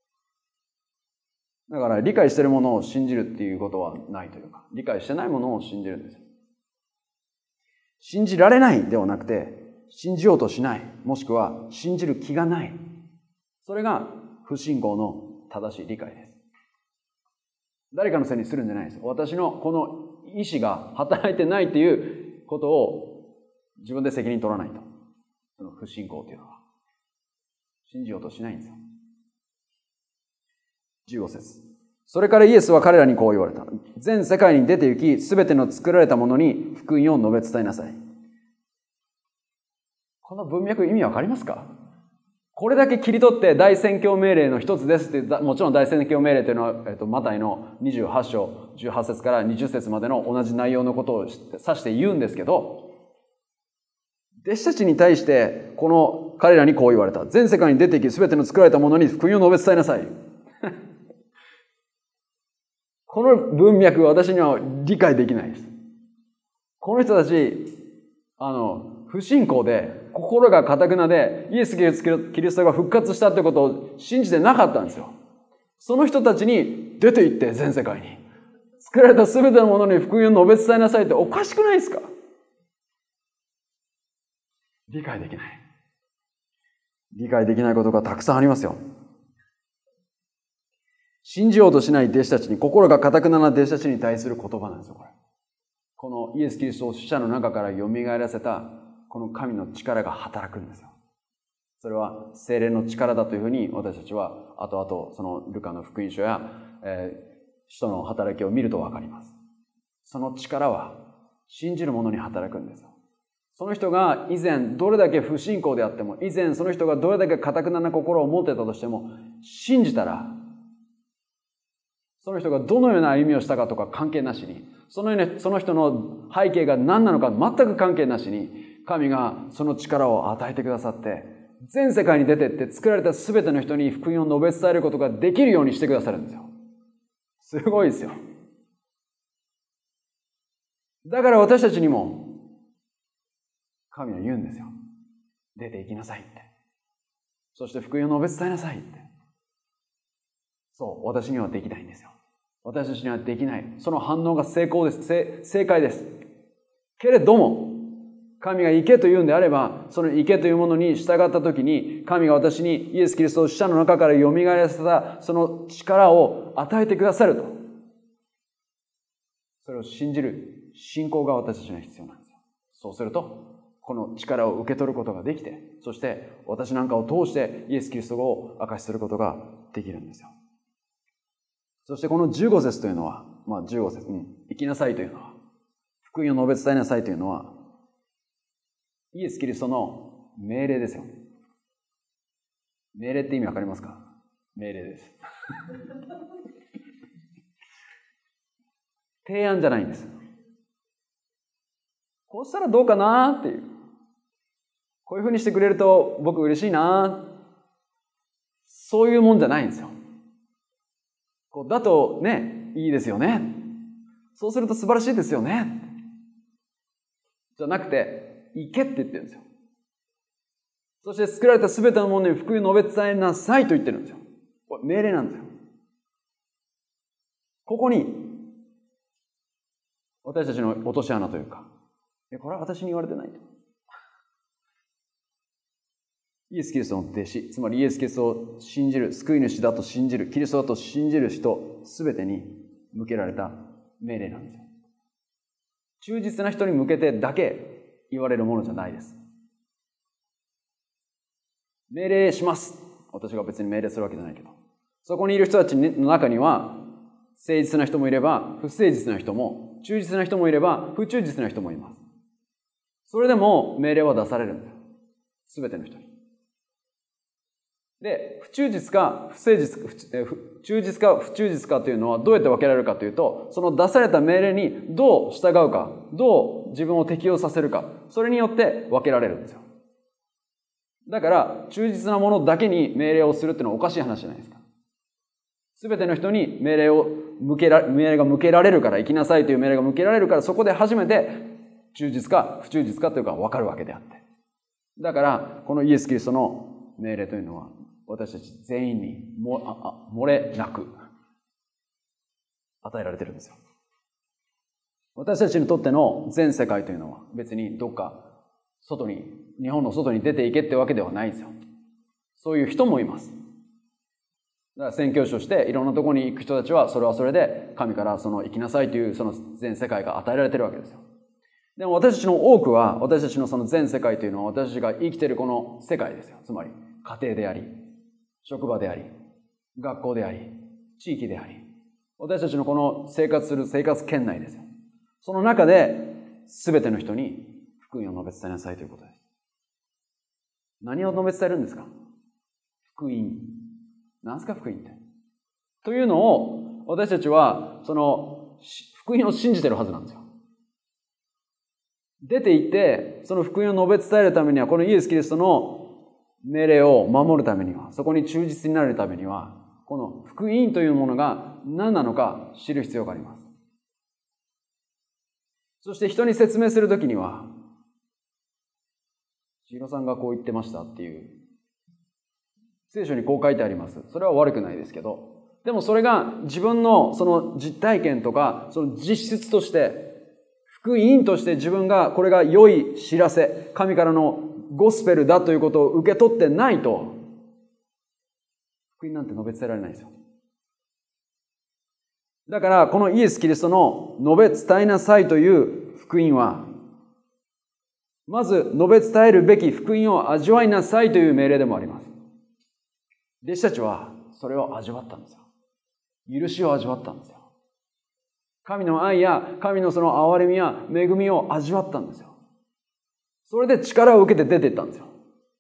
だから理解してるものを信じるっていうことはないというか、理解してないものを信じるんですよ。信じられないではなくて、信じようとしない、もしくは信じる気がない。それが不信仰の正しい理解です。誰かのせいにするんじゃないです。私のこの意志が働いてないっていうことを自分で責任取らないと。その不信仰というのは。信じようとしないんですよ。15節。それからイエスは彼らにこう言われた。全世界に出て行き、すべての作られたものに福音を述べ伝えなさい。この文脈意味わかりますか？これだけ切り取って大宣教命令の一つですって、もちろん大宣教命令というのは、マタイの28章18節から20節までの同じ内容のことを指して言うんですけど、弟子たちに対してこの彼らにこう言われた。全世界に出て行き、すべての作られたものに福音を述べ伝えなさい。この文脈は私には理解できないです。この人たち、不信仰で、心が堅くなで、イエス・キリストが復活したってことを信じてなかったんですよ。その人たちに出て行って全世界に。作られたすべてのものに福音を述べ伝えなさいっておかしくないですか？理解できない。理解できないことがたくさんありますよ。信じようとしない弟子たちに、心が堅くなな弟子たちに対する言葉なんですよ、これ。このイエス・キリストを死者の中から蘇らせた、この神の力が働くんですよ。それは聖霊の力だというふうに私たちは後々そのルカの福音書や、使徒の働きを見るとわかります。その力は信じる者に働くんですよ。その人が以前どれだけ不信仰であっても、以前その人がどれだけ堅くなな心を持ってたとしても、信じたら、その人がどのような歩みをしたかとか関係なしに、その人の背景が何なのか全く関係なしに、神がその力を与えてくださって、全世界に出てって作られた全ての人に福音を述べ伝えることができるようにしてくださるんですよ。すごいですよ。だから私たちにも、神は言うんですよ。出て行きなさいって。そして福音を述べ伝えなさいって。そう、私にはできないんですよ。私たちにはできない。その反応が成功です。正解です。けれども、神が行けと言うんであれば、その行けというものに従ったときに、神が私にイエス・キリストを死者の中から蘇らせた、その力を与えてくださると。それを信じる信仰が私たちには必要なんですよ。そうすると、この力を受け取ることができて、そして私なんかを通してイエス・キリストを証しすることができるんですよ。そしてこの15節というのは、15節に行きなさいというのは、福音を述べ伝えなさいというのは、イエス・キリストの命令ですよ。命令って意味わかりますか？命令です。提案じゃないんです。こうしたらどうかなっていう。こういうふうにしてくれると僕嬉しいな。そういうもんじゃないんですよ。だとね、いいですよね。そうすると素晴らしいですよね。じゃなくて、行けって言ってるんですよ。そして作られたすべてのものに福音を述べ伝えなさいと言ってるんですよ。これ命令なんですよ。ここに、私たちの落とし穴というか、これは私に言われてないと。イエス・キリストの弟子、つまりイエス・キリストを信じる、救い主だと信じる、キリストだと信じる人、すべてに向けられた命令なんですよ。忠実な人に向けてだけ言われるものじゃないです。命令します。私が別に命令するわけじゃないけど。そこにいる人たちの中には、誠実な人もいれば、不誠実な人も、忠実な人もいれば、不忠実な人もいます。それでも命令は出されるんだよ。すべての人に。で、不忠実か不誠実か、忠実か不忠実かというのはどうやって分けられるかというと、その出された命令にどう従うか、どう自分を適応させるか、それによって分けられるんですよ。だから、忠実なものだけに命令をするっていうのはおかしい話じゃないですか。すべての人に命令が向けられるから、生きなさいという命令が向けられるから、そこで初めて忠実か不忠実かというか分かるわけであって。だから、このイエス・キリストの命令というのは、私たち全員に漏れなく与えられてるんですよ。私たちにとっての全世界というのは別にどっか日本の外に出ていけってわけではないんですよ。そういう人もいます。だから宣教師としていろんなところに行く人たちはそれはそれで神からその生きなさいというその全世界が与えられてるわけですよ。でも私たちの多くは私たちのその全世界というのは私たちが生きているこの世界ですよ。つまり家庭であり、職場であり、学校であり、地域であり、私たちのこの生活する生活圏内ですよ。その中で全ての人に福音を述べ伝えなさいということです。何を述べ伝えるんですか？福音。何ですか福音って。というのを私たちはその福音を信じてるはずなんですよ。出て行ってその福音を述べ伝えるためにはこのイエス・キリストの命令を守るためには、そこに忠実になるためには、この福音というものが何なのか知る必要があります。そして人に説明するときには、千尋さんがこう言ってましたっていう、聖書にこう書いてあります。それは悪くないですけど、でもそれが自分のその実体験とか、その実質として、福音として自分がこれが良い知らせ、神からのゴスペルだということを受け取ってないと、福音なんて述べ伝えられないんですよ。だから、このイエス・キリストの述べ伝えなさいという福音は、まず述べ伝えるべき福音を味わいなさいという命令でもあります。弟子たちはそれを味わったんですよ。許しを味わったんですよ。神の愛や神のその憐れみや恵みを味わったんですよ。それで力を受けて出ていったんですよ。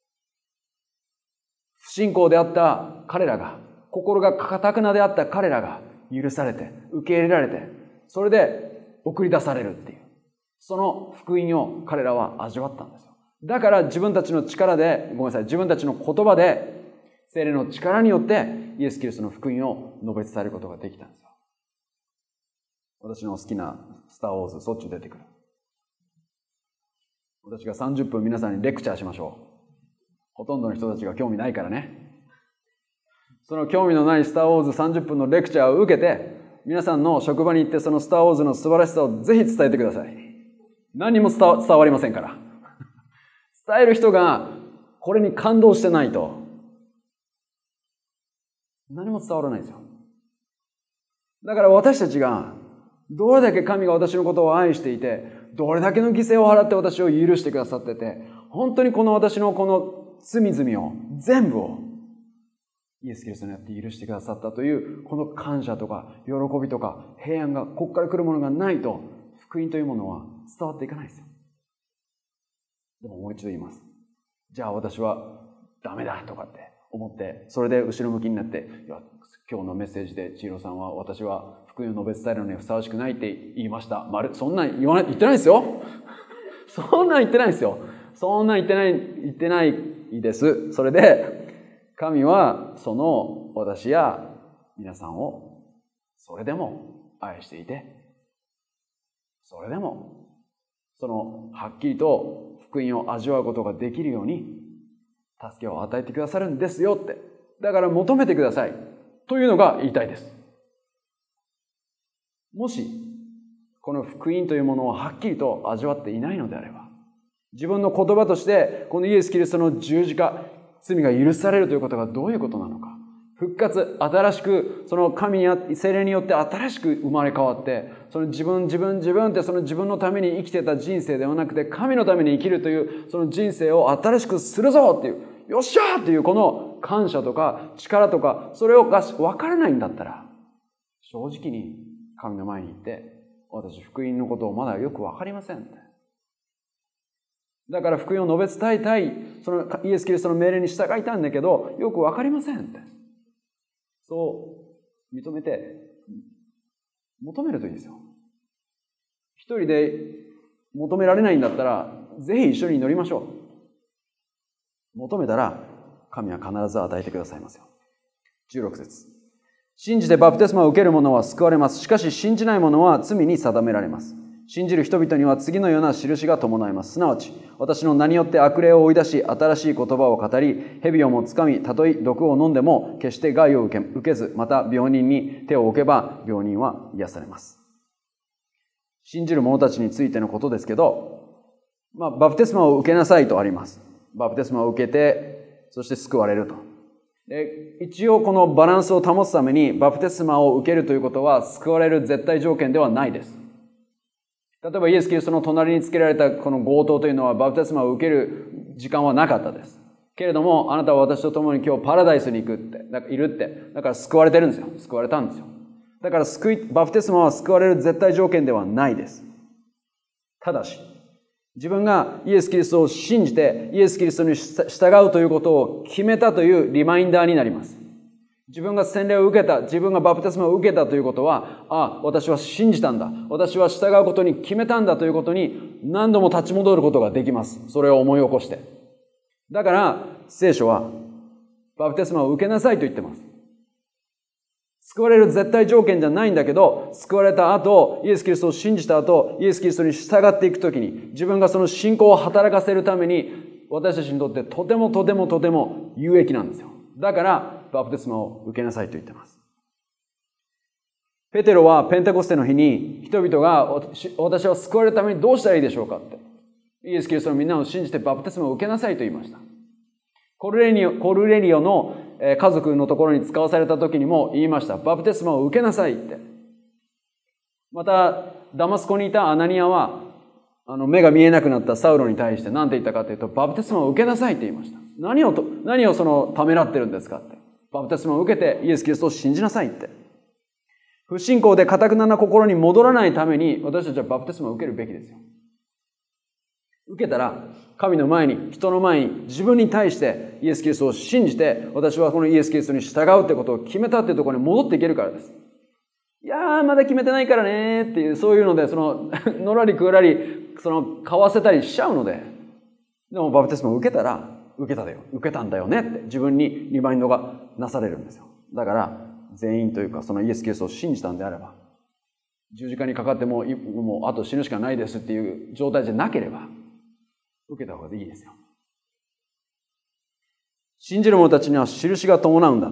不信仰であった彼らが、心が堅くなであった彼らが許されて、受け入れられて、それで送り出されるっていう、その福音を彼らは味わったんですよ。だから自分たちの力で、自分たちの言葉で、聖霊の力によってイエス・キリストの福音を述べ伝えることができたんですよ。私の好きなスター・ウォーズ、しょっちゅう出てくる。私が30分皆さんにレクチャーしましょう。ほとんどの人たちが興味ないからね。その興味のないスター・ウォーズ30分のレクチャーを受けて、皆さんの職場に行ってそのスター・ウォーズの素晴らしさをぜひ伝えてください。何にも伝わりませんから。伝える人がこれに感動してないと、何も伝わらないんですよ。だから私たちがどれだけ神が私のことを愛していて、どれだけの犠牲を払って私を許してくださってて、本当にこの私のこの罪々を全部をイエス・キリストによって許してくださったというこの感謝とか喜びとか平安がここから来るものがないと、福音というものは伝わっていかないですよ。でももう一度言います。じゃあ私はダメだとかって思って、それで後ろ向きになって、いや今日のメッセージで千尋さんは私は福音を述べ伝えるのにふさわしくないって言いました。そんなん言ってないですよ。そんなん言ってないですよ。そんなん言ってないです。それで神はその私や皆さんをそれでも愛していて、それでもそのはっきりと福音を味わうことができるように助けを与えてくださるんですよって。だから求めてくださいというのが言いたいです。もしこの福音というものをはっきりと味わっていないのであれば、自分の言葉としてこのイエス・キリストの十字架、罪が許されるということがどういうことなのか、 復活、新しく、その神に、聖霊によって新しく生まれ変わって、その自分ってその自分のために生きてた人生ではなくて、神のために生きるという、その人生を新しくするぞっていう、よっしゃーっていうこの感謝とか力とか、それが分からないんだったら、正直に神の前に行って、私福音のことをまだよく分かりませんって。だから福音を述べ伝えたい、そのイエス・キリストの命令に従いたいんだけど、よく分かりませんって。そう認めて、求めるといいですよ。一人で求められないんだったら、ぜひ一緒に祈りましょう。求めたら、神は必ず与えてくださいますよ。16節。信じてバプテスマを受ける者は救われます。しかし信じない者は罪に定められます。信じる人々には次のような印が伴います。すなわち、私の名によって悪霊を追い出し、新しい言葉を語り、蛇をもつかみ、たとえ毒を飲んでも、決して害を受けず、また病人に手を置けば、病人は癒されます。信じる者たちについてのことですけど、バプテスマを受けなさいとあります。バプテスマを受けて、そして救われると。で、一応このバランスを保つために、バプテスマを受けるということは、救われる絶対条件ではないです。例えばイエス・キリストの隣につけられたこの強盗というのはバプテスマを受ける時間はなかったです。けれども、あなたは私と共に今日パラダイスに行くって、いるって。だから救われてるんですよ。救われたんですよ。だからバプテスマは救われる絶対条件ではないです。ただし、自分がイエス・キリストを信じて、イエス・キリストに従うということを決めたというリマインダーになります。自分が洗礼を受けた、自分がバプテスマを受けたということは、私は信じたんだ。私は従うことに決めたんだということに何度も立ち戻ることができます。それを思い起こして。だから、聖書は、バプテスマを受けなさいと言ってます。救われる絶対条件じゃないんだけど、救われた後、イエス・キリストを信じた後、イエス・キリストに従っていくときに、自分がその信仰を働かせるために、私たちにとってとても有益なんですよ。だから、バプテスマを受けなさいと言ってます。ペテロはペンテコステの日に人々が私は救われるためにどうしたらいいでしょうかって。イエス・キリストのみんなを信じてバプテスマを受けなさいと言いました。コルネリオの家族のところに使わされた時にも言いました。バプテスマを受けなさいって。また、ダマスコにいたアナニアは、目が見えなくなったサウロに対して何て言ったかというと、バプテスマを受けなさいって言いました。何をためらってるんですかって。バプテスマを受けてイエス・キリストを信じなさいって。不信仰で堅くなな心に戻らないために私たちはバプテスマを受けるべきですよ。受けたら神の前に、人の前に、自分に対してイエス・キリストを信じて、私はこのイエス・キリストに従うってことを決めたっていうところに戻っていけるからです。いやーまだ決めてないからねーっていう、そういうのでのらりくらり買わせたりしちゃうので、でもバプテスマを受けたら、受けたんだよねって自分にリマインドがなされるんですよ。だから全員というか、そのイエス・キリストを信じたんであれば、十字架にかかってもうあと死ぬしかないですっていう状態じゃなければ受けた方がいいですよ。信じる者たちには印が伴うんだって。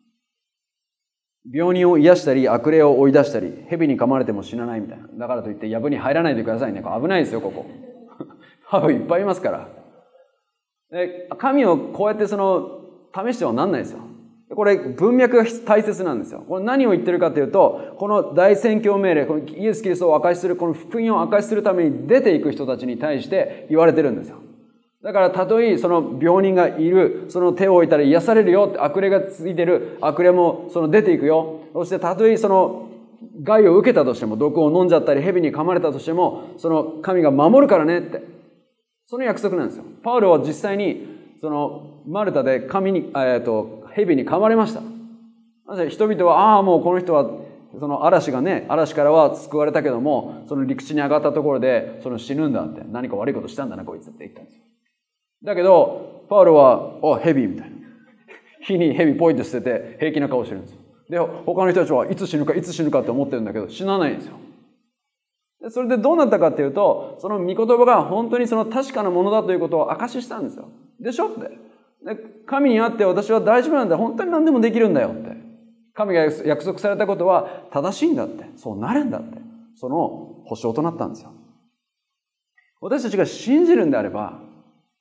病人を癒したり、悪霊を追い出したり、蛇に噛まれても死なないみたいな。だからといって藪に入らないでくださいね。危ないですよ、ここ。ハブいっぱいいますから。神をこうやって試してはなんないですよ。これ文脈が大切なんですよ。これ何を言ってるかというと、この大宣教命令、このイエス・キリストを証しする、この福音を証しするために出ていく人たちに対して言われてるんですよ。だからたとえ病人がいる、手を置いたら癒されるよって、悪霊がついてる、悪霊も出ていくよ。そしてたとえ害を受けたとしても、毒を飲んじゃったり蛇に噛まれたとしても、神が守るからねって、その約束なんですよ。パウロは実際にマルタで蛇に噛まれました。人々はもうこの人は嵐からは救われたけども、陸地に上がったところで死ぬんだって、何か悪いことしたんだなこいつって言ったんですよ。だけどパウロは蛇みたいな、火に蛇ポイって捨てて平気な顔してるんですよ。で他の人たちはいつ死ぬかって思ってるんだけど、死なないんですよ。でそれでどうなったかっていうと、その御言葉が本当に確かなものだということを証ししたんですよ。でしょって。で神にあって私は大丈夫なんだ、本当に何でもできるんだよって。神が約束されたことは正しいんだって、そうなるんだって、その保証となったんですよ。私たちが信じるんであれば、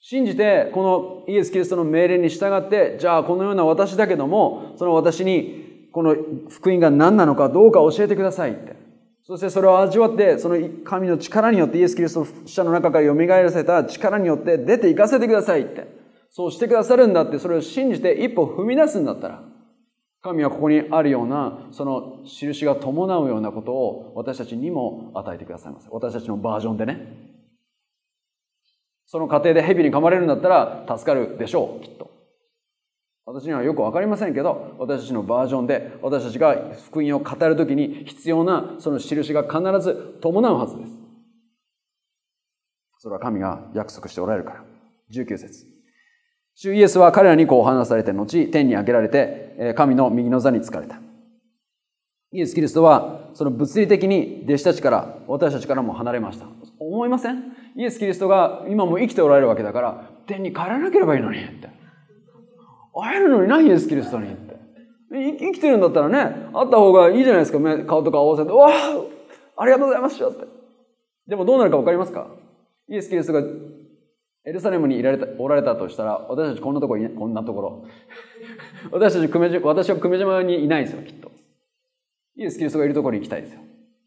信じて、このイエス・キリストの命令に従って、じゃあこのような私だけども、その私にこの福音が何なのかどうか教えてくださいって。そしてそれを味わって、その神の力によって、イエス・キリストの死者の中から蘇らせた力によって出て行かせてくださいって。そうしてくださるんだって、それを信じて一歩踏み出すんだったら、神はここにあるような、その印が伴うようなことを私たちにも与えてくださいます。私たちのバージョンでね。その過程で蛇に噛まれるんだったら助かるでしょう、きっと。私にはよくわかりませんけど、私たちのバージョンで、私たちが福音を語るときに必要なその印が必ず伴うはずです。それは神が約束しておられるから。19節。主イエスは彼らにこう話されて後、天に上げられて、神の右の座に就かれた。イエス・キリストは、その物理的に弟子たちから、私たちからも離れました。思いません？イエス・キリストが今も生きておられるわけだから、天に帰らなければいいのにって。会えるのにな、イエス・キリストにって。生きてるんだったらね、会った方がいいじゃないですか。顔とか合わせて、わあ、ありがとうございますって。でもどうなるか分かりますか？イエス・キリストがエルサレムにおられたとしたら、私たちこんなところ。私は久米島にいないですよ、きっと。イエス・キリストがいるところに行きたいですよ。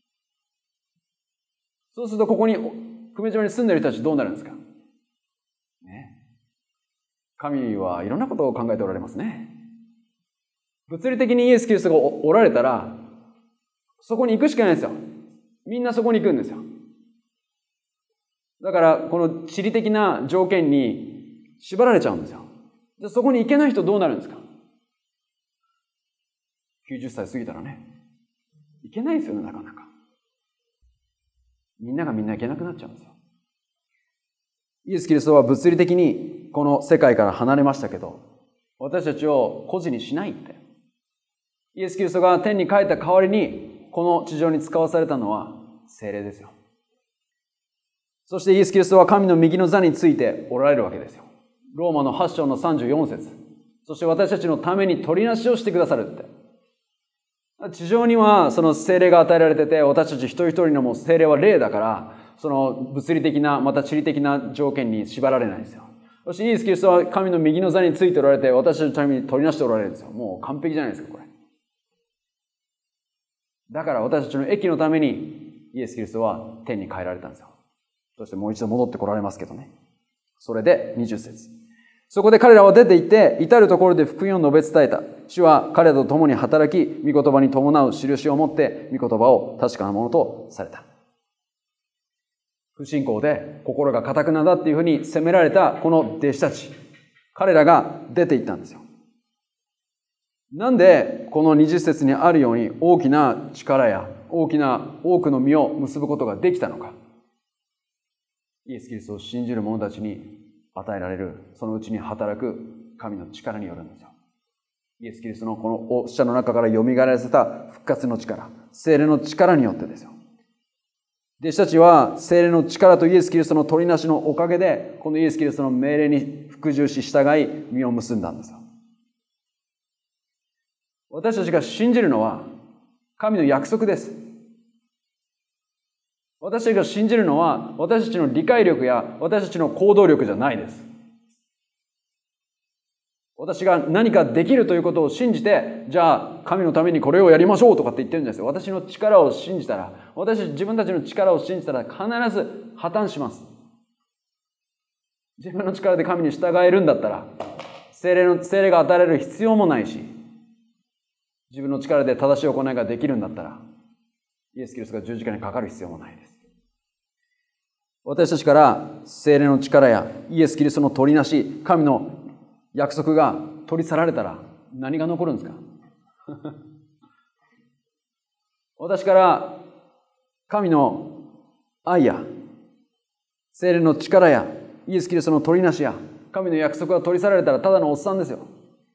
そうすると、ここに、久米島に住んでる人たちどうなるんですか？ね。神はいろんなことを考えておられますね。物理的にイエス・キリストがおられたら、そこに行くしかないですよ。みんなそこに行くんですよ。だから、この地理的な条件に縛られちゃうんですよ。で、そこに行けない人どうなるんですか？90歳過ぎたらね。行けないですよね、なかなか。みんながみんな行けなくなっちゃうんですよ。イエス・キリストは物理的にこの世界から離れましたけど、私たちを孤児にしないって。イエス・キリストが天に帰った代わりに、この地上に使わされたのは聖霊ですよ。そしてイエス・キリストは神の右の座についておられるわけですよ。ローマの8章の34節。そして私たちのために取りなしをしてくださるって。地上にはその聖霊が与えられてて、私たち一人一人のもう聖霊は霊だから、その物理的な、また地理的な条件に縛られないんですよ。そしてイエス・キリストは神の右の座についておられて、私たちのために取りなしておられるんですよ。もう完璧じゃないですか、これ。だから私たちの益のために、イエス・キリストは天に帰られたんですよ。そしてもう一度戻ってこられますけどね。それで20節。そこで彼らは出て行って、至るところで福音を述べ伝えた。主は彼らと共に働き、御言葉に伴う印を持って、御言葉を確かなものとされた。不信仰で心が堅くなだっていうふうに責められたこの弟子たち。彼らが出て行ったんですよ。なんでこの20節にあるように大きな力や多くの実を結ぶことができたのか。イエス・キリストを信じる者たちに与えられる、そのうちに働く神の力によるんですよ。イエス・キリストのこの死者の中から蘇らせた復活の力、聖霊の力によってですよ。弟子たちは聖霊の力とイエス・キリストの取りなしのおかげで、このイエス・キリストの命令に服従し従い、実を結んだんですよ。私たちが信じるのは神の約束です。私たちが信じるのは私たちの理解力や私たちの行動力じゃないです。私が何かできるということを信じて、じゃあ神のためにこれをやりましょうとかって言ってるんですよ。私の力を信じたら、自分たちの力を信じたら必ず破綻します。自分の力で神に従えるんだったら、聖霊が与えられる必要もないし、自分の力で正しい行いができるんだったら、イエス・キリストが十字架にかかる必要もないです。私たちから聖霊の力やイエス・キリストの取りなし、神の約束が取り去られたら何が残るんですか？私から神の愛や聖霊の力やイエス・キリストの取りなしや神の約束が取り去られたらただのおっさんですよ。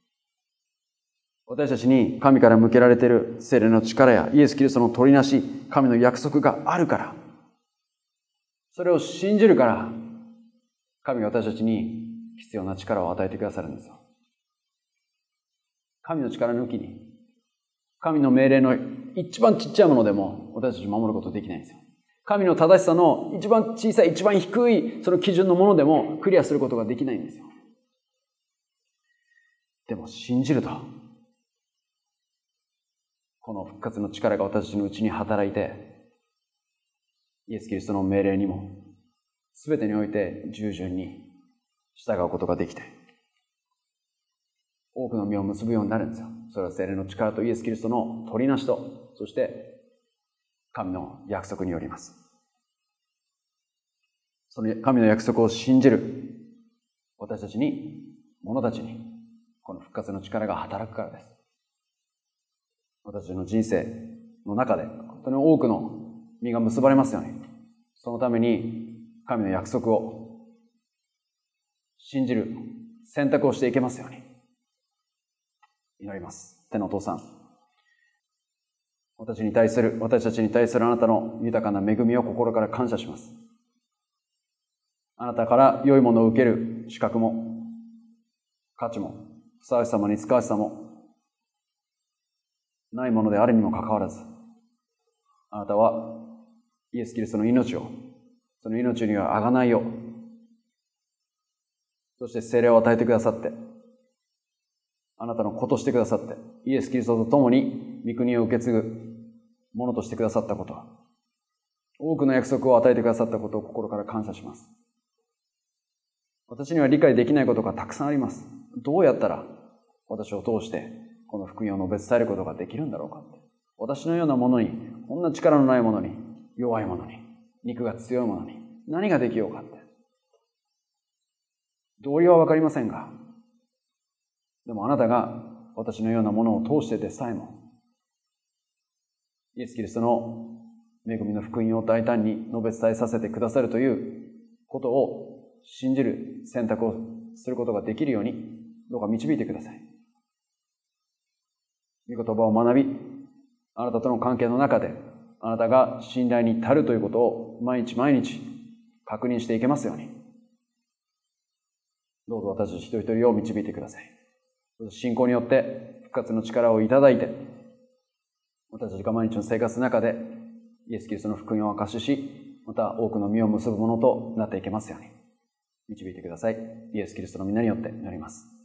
私たちに神から向けられている聖霊の力やイエス・キリストの取りなし、神の約束があるから、それを信じるから、神が私たちに必要な力を与えてくださるんですよ。神の力抜きに、神の命令の一番ちっちゃいものでも私たち守ることできないんですよ。 神の正しさの一番小さい、一番低いその基準のものでもクリアすることができないんですよ。でも信じると、この復活の力が私たちのうちに働いて、イエス・キリストの命令にも全てにおいて従順に従うことができて、多くの実を結ぶようになるんですよ。それは聖霊の力とイエス・キリストの取りなしと、そして神の約束によります。その神の約束を信じる私たちに、者たちに、この復活の力が働くからです。私たちの人生の中で本当に多くの実が結ばれますように、そのために神の約束を信じる選択をしていけますように祈ります。天のお父さん、私たちに対するあなたの豊かな恵みを心から感謝します。あなたから良いものを受ける資格も価値もふさわしさも似つかわしさもないものであるにもかかわらず、あなたはイエス・キリストの命を、その命には贖いを、そして聖霊を与えてくださって、あなたの子としてくださって、イエス・キリストと共に御国を受け継ぐものとしてくださったこと、多くの約束を与えてくださったことを心から感謝します。私には理解できないことがたくさんあります。どうやったら私を通してこの福音を述べ伝えることができるんだろうかって。私のようなものに、こんな力のないものに、弱いものに、肉が強いものに何ができようかって。道理はわかりませんが、でもあなたが私のようなものを通してでさえも、イエス・キリストの恵みの福音を大胆に述べ伝えさせてくださるということを信じる選択をすることができるように、どうか導いてください。御言葉を学び、あなたとの関係の中で、あなたが信頼に足るということを毎日毎日確認していけますように、どうぞ私一人一人を導いてください。信仰によって復活の力をいただいて、私たちが毎日の生活の中でイエス・キリストの福音を証しし、また多くの実を結ぶものとなっていけますように導いてください。イエス・キリストの皆によって祈ります。